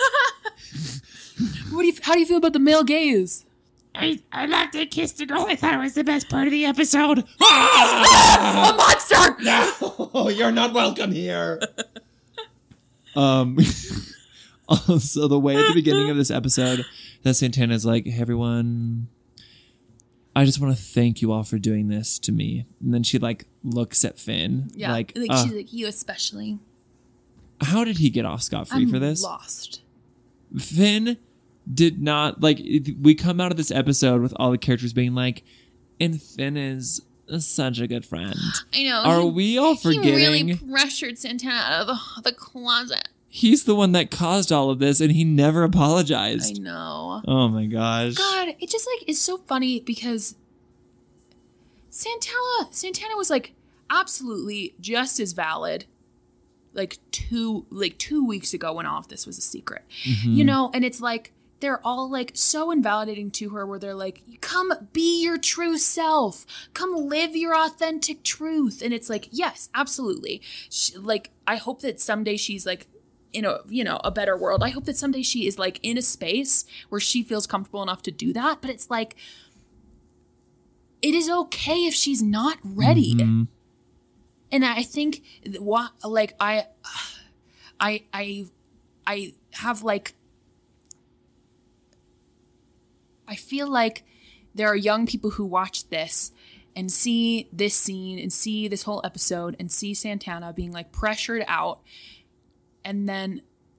What do you? How do you feel about the male gaze? I, I loved it. Kiss the girl. I thought it was the best part of the episode. A monster! No, you're not welcome here. um. Also, the way at the beginning of this episode that Santana's like, hey, everyone, I just want to thank you all for doing this to me. And then she like looks at Finn. Yeah, Like, like, uh, she's like, you especially. how did he get off scot-free I'm for this? lost. Finn did not like it- we come out of this episode with all the characters being like, and Finn is such a good friend. I know. Are he, we all he really forgetting pressured Santana out of the, the closet. he's the one that caused all of this and he never I apologized? know. Oh my gosh. God, it just like is so funny because Santana Santana was like absolutely just as valid like two like two weeks ago when all of this was a secret. Mm-hmm. You know, and it's like they're all like so invalidating to her where they're like, come be your true self. Come live your authentic truth. And it's like, yes, absolutely. She, like, I hope that someday she's like in a, you know, a better world. I hope that someday she is like in a space where she feels comfortable enough to do that. But it's like, it is okay if she's not ready. Mhm. And I think what, like, I, I, I, I have like, I feel like there are young people who watch this and see this scene and see this whole episode and see Santana being like pressured out and then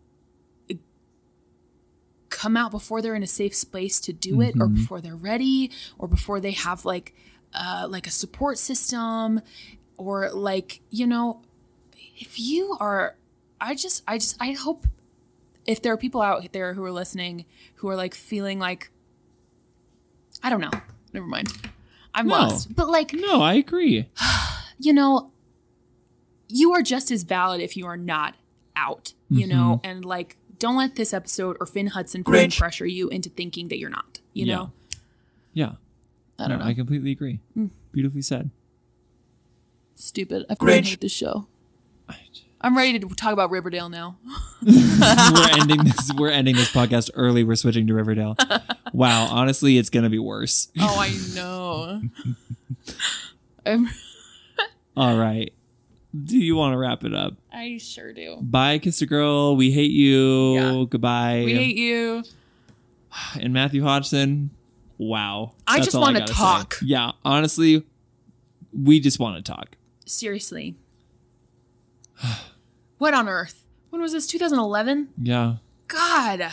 come out before they're in a safe space to do it, or before they're ready, or before they have like uh, like a support system, or like, you know, if you are, I just, I just, I hope if there are people out there who are listening who are like feeling like, I don't know. Never mind. I'm No. lost. But like, No, I agree. you know, you are just as valid if you are not out, you know, and like, don't let this episode or Finn Hudson film pressure you into thinking that you're not, you Yeah. know? Yeah. I don't No, know. I completely agree. Beautifully said. Stupid. I fucking hate this show. I'm ready to talk about Riverdale now. we're ending this we're ending this podcast early. We're switching to Riverdale. Wow, honestly, it's gonna be worse. Oh, I know. I'm, All right. Do you want to wrap it up? I sure do. Bye, Kiss a Girl. We hate you. Yeah. Goodbye. We hate you. And Matthew Hodgson. Wow. I That's just all wanna gotta say. talk. Yeah, honestly, we just want to talk. Seriously. What on earth? When was this? twenty eleven? Yeah. God.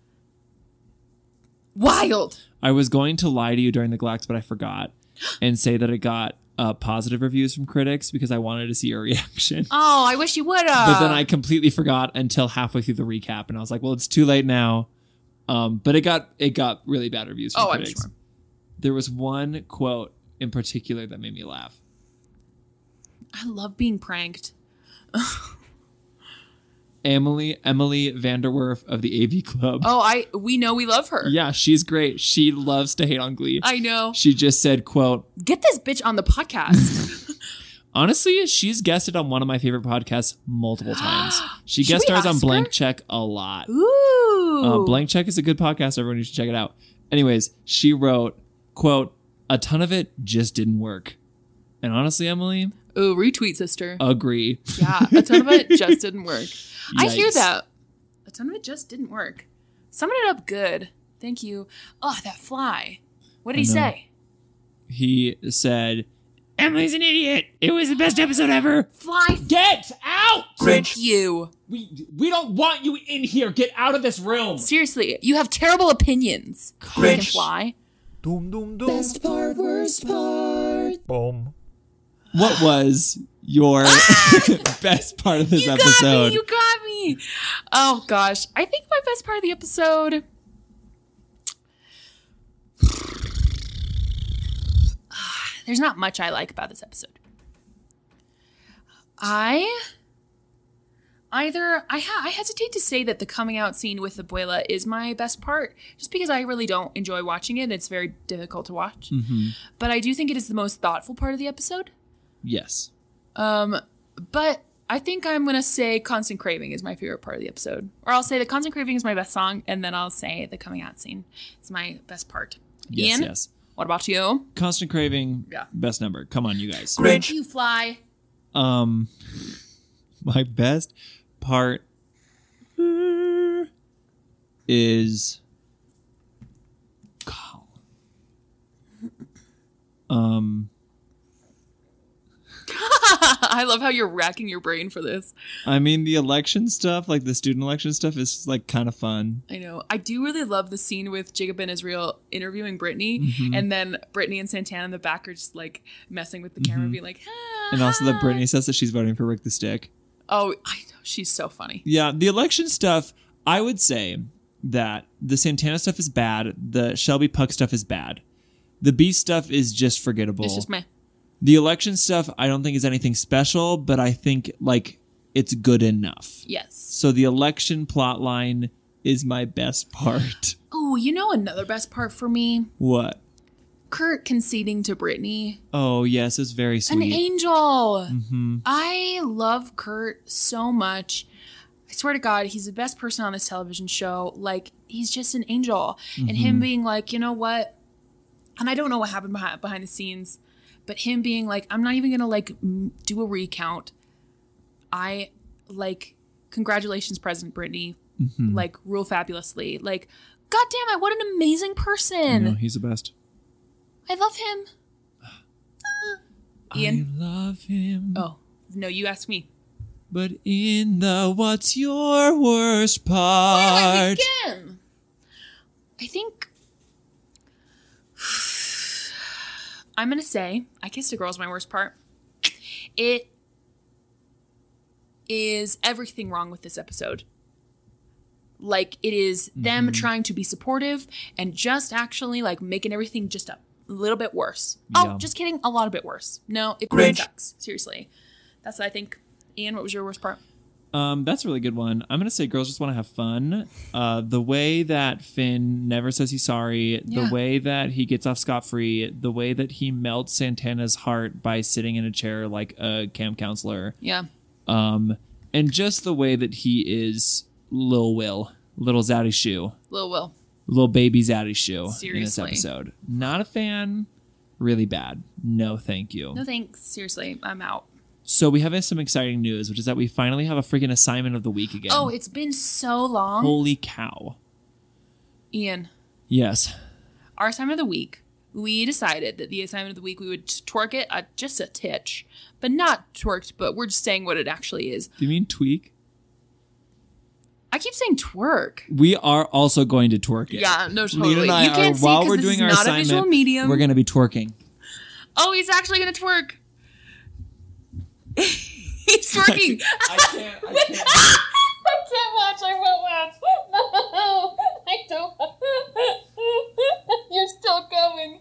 Wild. I was going to lie to you during the Glax, but I forgot and say that it got uh, positive reviews from critics because I wanted to see your reaction. Oh, I wish you would have. But then I completely forgot until halfway through the recap, and I was like, "Well, it's too late now." Um, but it got it got really bad reviews from Oh, I'm critics. sure. There was one quote in particular that made me laugh. I love being pranked. Emily Emily Vanderwerf of the A V Club. Oh, I we know we love her. Yeah, she's great. She loves to hate on Glee. I know. She just said, "quote Get this bitch on the podcast. Honestly, she's guested on one of my favorite podcasts multiple times. She Should guest we stars on ask her? Blank Check a lot. Ooh. Uh, Blank Check is a good podcast. Everyone, you should check it out. Anyways, she wrote, "quote A ton of it just didn't work." And honestly, Emily, Ooh, retweet, sister. agree. Yeah, a ton of it just didn't work. I hear Yikes. that. A ton of it just didn't work. Summed it up good. Thank you. Oh, that fly. What did he I know. say? He said, Emily's an idiot. It was the best episode ever. Fly. Get out. Cringe. You. We we don't want you in here. Get out of this room. Seriously, you have terrible opinions. Cringe. Fly. Doom, doom, doom. Best part, worst part. Boom. What was your best part of this You episode? got me. You got me. Oh gosh, I think my best part of the episode. There's not much I like about this episode. I either I ha- I hesitate to say that the coming out scene with Abuela is my best part, just because I really don't enjoy watching it. It's very difficult to watch. Mm-hmm. But I do think it is the most thoughtful part of the episode. Yes. Um, but I think I'm gonna say "Constant Craving" is my favorite part of the episode, or I'll say the "Constant Craving" is my best song, and then I'll say the coming out scene is my best part. Yes, Ian, yes. what about you? Constant Craving, Yeah. best number. Come on, you guys. Thank you, Fly. Um, my best part is um. I love how you're racking your brain for this. I mean, the election stuff, like the student election stuff, is like kind of fun. I know. I do really love the scene with Jacob and Israel interviewing Brittany, Mm-hmm. and then Brittany and Santana in the back are just like messing with the camera, being like, ah, And also that Brittany says that she's voting for Rick the Stick. Oh, I know. She's so funny. Yeah, the election stuff, I would say that the Santana stuff is bad. The Shelby Puck stuff is bad. The Beast stuff is just forgettable. It's just meh. The election stuff, I don't think is anything special, but I think like it's good enough. Yes. So the election plot line is my best part. Oh, you know another best part for me? What? Kurt conceding to Brittany. Oh, yes, it's very An sweet. angel. Mm-hmm. I love Kurt so much. I swear to God, he's the best person on this television show. Like, he's just an angel. Mm-hmm. And him being like, you know what? And I don't know what happened behind, behind the scenes, but him being like, I'm not even going to, like, m- do a recount. I, like, congratulations, President Brittany. Mm-hmm. Like, rule fabulously. Like, God damn it, what an amazing person. No, he's the best. I love him. Ian? I love him. Oh, no, you asked me. But in the what's your worst part? Again. I think I'm gonna say I Kissed a Girl is my worst part. It is everything wrong with this episode. Like, it is them trying to be supportive and just actually like making everything just a little bit worse. Yeah. Oh, just kidding, a lot of bit worse. No, it Cringe. sucks. Seriously. That's what I think. Ian, what was your worst part? Um, that's a really good one. I'm gonna say girls just want to have fun. Uh, the way that Finn never says he's sorry, Yeah. the way that he gets off scot-free, the way that he melts Santana's heart by sitting in a chair like a camp counselor, Yeah. um, and just the way that he is Lil Will, little Zaddy Shoe, Lil Will. little baby Zaddy Shoe in this Seriously. episode. Not a fan. Really bad. No, thank you. No thanks. Seriously, I'm out. So we have some exciting news, which is that we finally have a freaking assignment of the week again. Oh, it's been so long. Holy cow. Ian, Yes. our assignment of the week, we decided that the assignment of the week, we would twerk it uh, just a titch. But not twerked, but we're just saying what it actually is. Do you mean tweak? I keep saying twerk. We are also going to twerk it. Yeah, no, Lena totally. and I You can't are, see while 'cause we're this doing is our not a assignment, visual medium. we're going to be twerking. Oh, he's actually going to twerk. He's twerking. I can't. I can't. I can't watch. I won't watch. No, I don't. You're still going.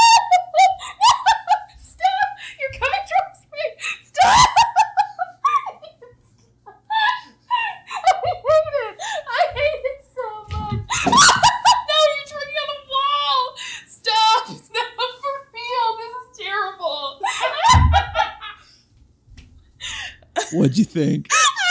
Stop! You're coming towards me. Stop! I hate it. I hate it so much. No, you're twerking on the wall. Stop! Stop for real. This is terrible. What'd you think?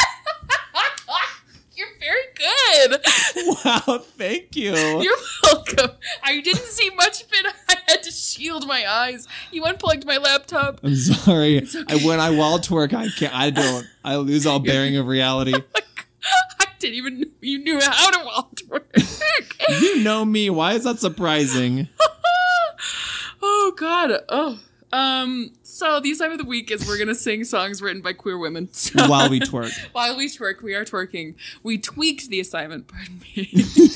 You're very good. Wow, thank you. You're welcome. I didn't see much of it. I had to shield my eyes. You unplugged my laptop. I'm sorry. I, when I wall twerk, I can't. I don't. I lose all bearing of reality. I didn't even know you knew how to wall twerk. You know me. Why is that surprising? Oh, God. Oh, Um, so the assignment of the week is we're gonna sing songs written by queer women. So, While we twerk. while we twerk, we are twerking. We tweaked the assignment, pardon me.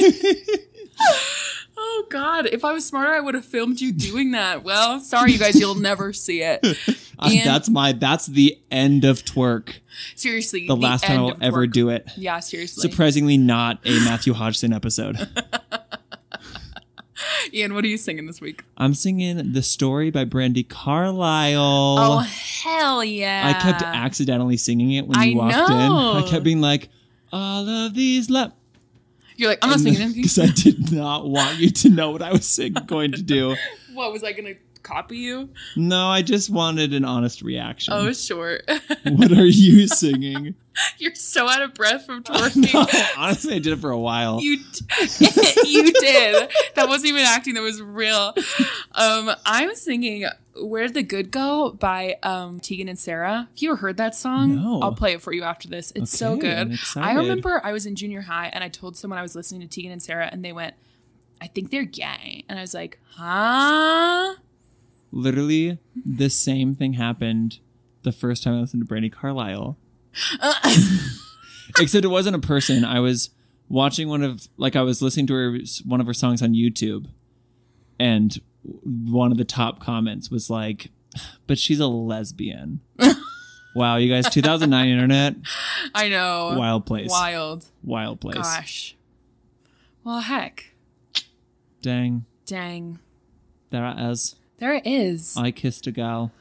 Oh God, if I was smarter, I would have filmed you doing that. Well, sorry you guys, you'll never see it. Uh, And- that's my, that's the end of twerk. Seriously, The last time end I'll of ever twerk. do it. Yeah, seriously. Surprisingly not a Matthew Hodgson episode. Ian, what are you singing this week? I'm singing The Story by Brandi Carlile. Oh, hell yeah. I kept accidentally singing it when I you walked know. in. I kept being like, all of these love. You're like, I'm not singing anything. Because I did not want you to know what I was sing- going to do. What, was I going to copy you? No, I just wanted an honest reaction. Oh, sure. What are you singing? You're so out of breath from twerking. No, honestly, I did it for a while. You d- you did. That wasn't even acting. That was real. Um, I'm singing "Where'd the Good Go" by um, Tegan and Sarah. Have you ever heard that song? No. I'll play it for you after this. It's so Okay, good. I'm I excited. remember I was in junior high and I told someone I was listening to Tegan and Sarah, and they went, "I think they're gay," and I was like, "Huh?" Literally, the same thing happened the first time I listened to Brandi Carlile. Except it wasn't a person. I was watching one of, like, I was listening to her, one of her songs on YouTube, and one of the top comments was like, but she's a lesbian. Wow, you guys, two thousand nine internet, I know. wild place. Wild. Wild place. Gosh. Well, heck. Dang. Dang. There as There it is. I kissed a gal.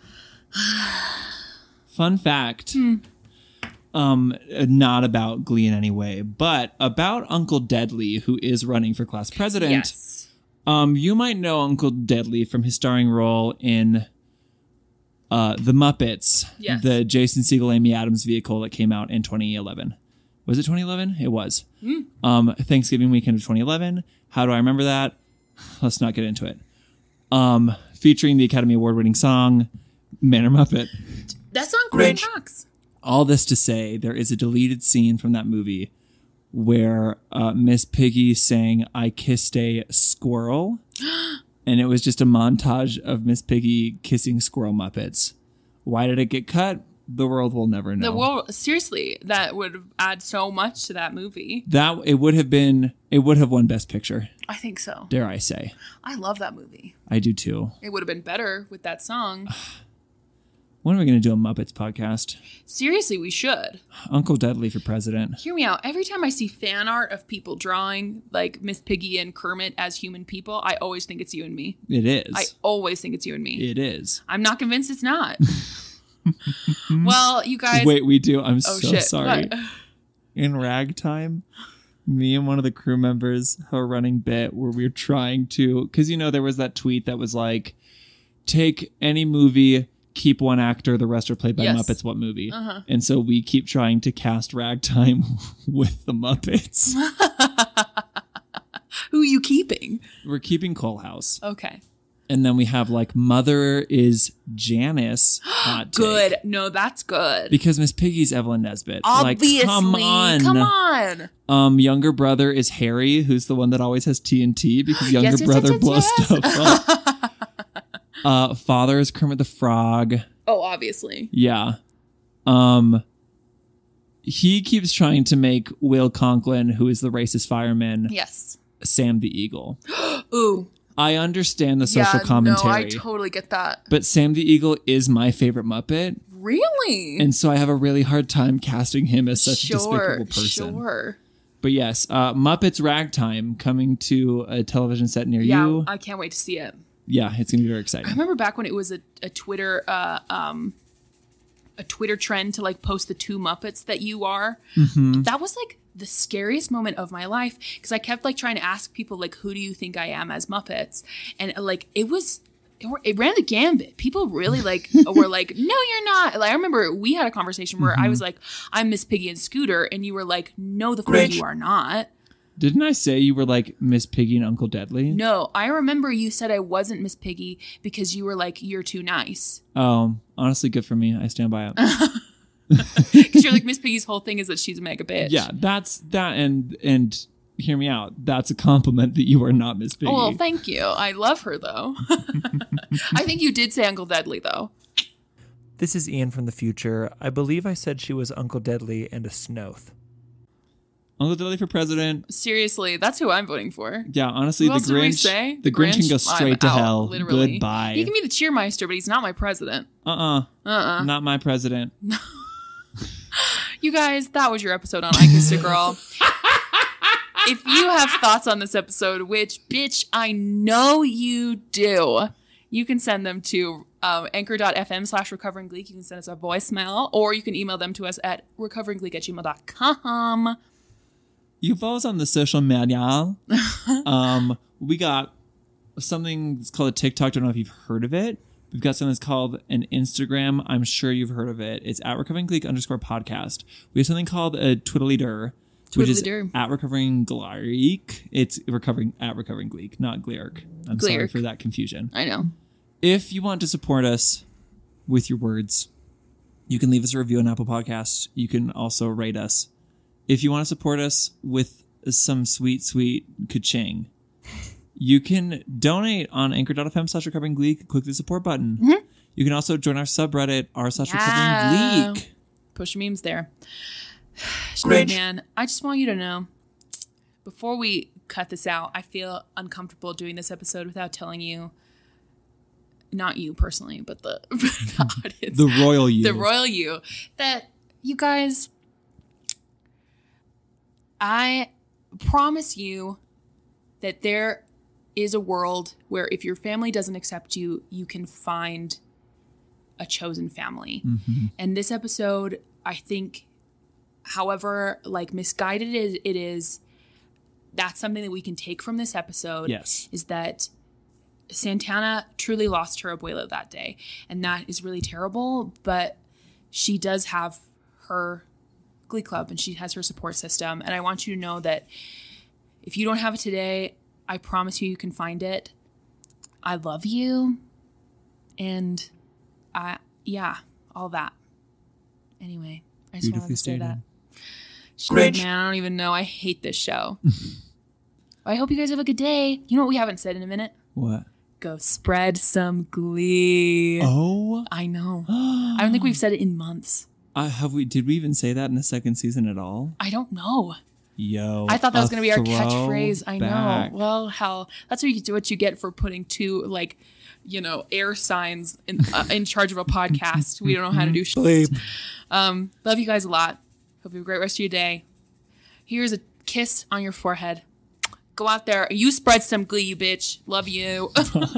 Fun fact. Hmm. Um, not about Glee in any way, but about Uncle Deadly, who is running for class president. Yes. Um, you might know Uncle Deadly from his starring role in uh, The Muppets, Yes. the Jason Segel, Amy Adams vehicle that came out in twenty eleven. Was it twenty eleven? It was. Hmm. Um, Thanksgiving weekend of twenty eleven. How do I remember that? Let's not get into it. Um, featuring the Academy Award winning song, Manor Muppet. That song Great Talks. All this to say, there is a deleted scene from that movie where uh, Miss Piggy sang "I Kissed a Squirrel," and it was just a montage of Miss Piggy kissing squirrel Muppets. Why did it get cut? The world will never know. The world, seriously, that would add so much to that movie. that it would have been, it would have won Best Picture. I think so. Dare I say? I love that movie. I do too. It would have been better with that song. When are we going to do a Muppets podcast? Seriously, we should. Uncle Deadly for president. Hear me out. Every time I see fan art of people drawing like Miss Piggy and Kermit as human people, I always think it's you and me. It is. I always think it's you and me. It is. I'm not convinced it's not. Well, you guys. Wait, we do. I'm oh, so shit. sorry. What? In Ragtime, me and one of the crew members have a running bit where we were trying to, because, you know, there was that tweet that was like, take any movie, keep one actor, the rest are played by Yes. Muppets. What movie? Uh-huh. And so we keep trying to cast Ragtime with the Muppets. Who are you keeping? We're keeping Cole House. Okay. And then we have like Mother is Janice. Hot take. Good. No, that's good. Because Miss Piggy's Evelyn Nesbit. Obviously. Like, come on. Come on. Um, younger brother is Harry, who's the one that always has T N T because younger Yes, yes, brother yes, blows yes, yes. stuff up. uh, father is Kermit the Frog. Oh, obviously. Yeah. Um, he keeps trying to make Will Conklin, who is the racist fireman, Yes. Sam the Eagle. Ooh. I understand the social yeah, commentary, No, I totally get that. but Sam the Eagle is my favorite Muppet, Really? and so I have a really hard time casting him as such sure, a despicable person. Sure. But yes, uh, Muppets Ragtime coming to a television set near Yeah, you. I can't wait to see it. Yeah, it's gonna be very I exciting. remember back when it was a, a Twitter uh, um a Twitter trend to like post the two Muppets that you are. Mm-hmm. That was like the scariest moment of my life because I kept like trying to ask people like, who do you think I am as Muppets? And like it was it, were, it ran the gambit. People really like were like, no, you're not. Like I remember we had a conversation where Mm-hmm. I was like, I'm Miss Piggy and Scooter, and you were like, no, the fuck you are not. Didn't I say you were like Miss Piggy and Uncle Deadly? No, I remember you said I wasn't Miss Piggy because you were like, you're too nice. Oh, honestly, good for me. I stand by it. Because you're like, Miss Piggy's whole thing is that she's a mega bitch. Yeah, that's that, and and hear me out. That's a compliment that you are not Miss Piggy. Oh, well, thank you. I love her, though. I think you did say Uncle Deadly, though. This is Ian from the future. I believe I said she was Uncle Deadly and a Snoth. Uncle Deadly for president. Seriously, that's who I'm voting for. Yeah, honestly, Who the else did we Grinch. say? The, Grinch, can go straight I'm to out, hell. literally. Goodbye. He can be the cheermeister, but he's not my president. Uh-uh. Uh-uh. Not my president. You guys, that was your episode on I Kissed a Girl. If you have thoughts on this episode, which, bitch, I know you do, you can send them to um, anchor.fm slash recovering gleek. You can send us a voicemail, or you can email them to us at recoveringgleek at gmail dot com. You follow us on the social media. um, we got something that's called a TikTok. Don't know if you've heard of it. We've got something that's called an Instagram. I'm sure you've heard of it. It's at recovering gleek underscore podcast. We have something called a Twiddly-dur, which is at recovering gleek. It's recovering at recovering gleek, not gleek. I'm Gleek. sorry for that confusion. I know. If you want to support us with your words, you can leave us a review on Apple Podcasts. You can also rate us. If you want to support us with some sweet, sweet ka-ching, you can donate on anchor.fm slash recovering gleek. Click the support button. Mm-hmm. You can also join our subreddit, r slash Yeah. recovering gleek. Push memes there. Great, man. I just want you to know, before we cut this out, I feel uncomfortable doing this episode without telling you, not you personally, but the, the audience. The royal you. The royal you. That, you guys, I promise you that there is a world where if your family doesn't accept you, you can find a chosen family. Mm-hmm. And this episode, I think, however, like misguided it it is, that's something that we can take from this episode. Yes. Is that Santana truly lost her abuela that day. And that is really terrible, but she does have her Glee Club and she has her support system. And I want you to know that if you don't have it today, I promise you, you can find it. I love you. And I, yeah, all that. Anyway, I just wanted to say that. Shit, man, I don't even know. I hate this show. I hope you guys have a good day. You know what we haven't said in a minute? What? Go spread some glee. Oh. I know. I don't think we've said it in months. Uh, have we? Did we even say that in the second season at all? I don't know. Yo. I thought that was a going to be our catchphrase. I throwback. know. Well, hell, that's what you do. What you get for putting two, like, you know, air signs in uh, in charge of a podcast. We don't know how to do shit. Um, love you guys a lot. Hope you have a great rest of your day. Here's a kiss on your forehead. Go out there. You spread some glee, you bitch. Love you.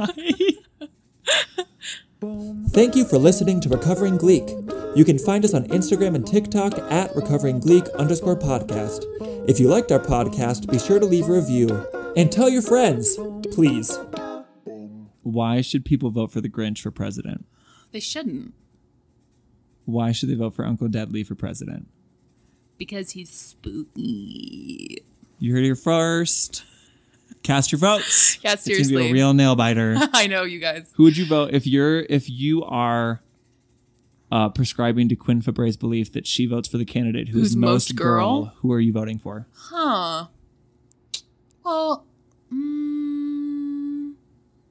Thank you for listening to Recovering Gleek. You can find us on Instagram and TikTok at Recovering Gleek underscore podcast. If you liked our podcast, be sure to leave a review. And tell your friends, please. Why should people vote for the Grinch for president? They shouldn't. Why should they vote for Uncle Deadly for president? Because he's spooky. You heard it here first. Cast your votes. Yeah, It's gonna be seriously. a real nail biter. I know, you guys. Who would you vote if you're if you are uh, prescribing to Quinn Fabre's belief that she votes for the candidate who's, Who's most girl? Who are you voting for? Huh. Well, mm,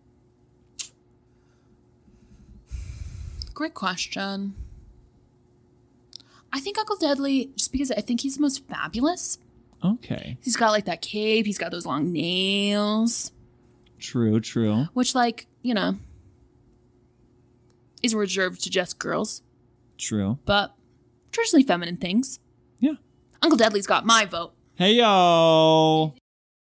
great question. I think Uncle Deadly, just because I think he's the most fabulous. Okay. He's got like that cape. He's got those long nails, True, true. which, like, you know, is reserved to just girls, True. but traditionally feminine things. Yeah. Uncle Deadly's got my vote. Hey yo.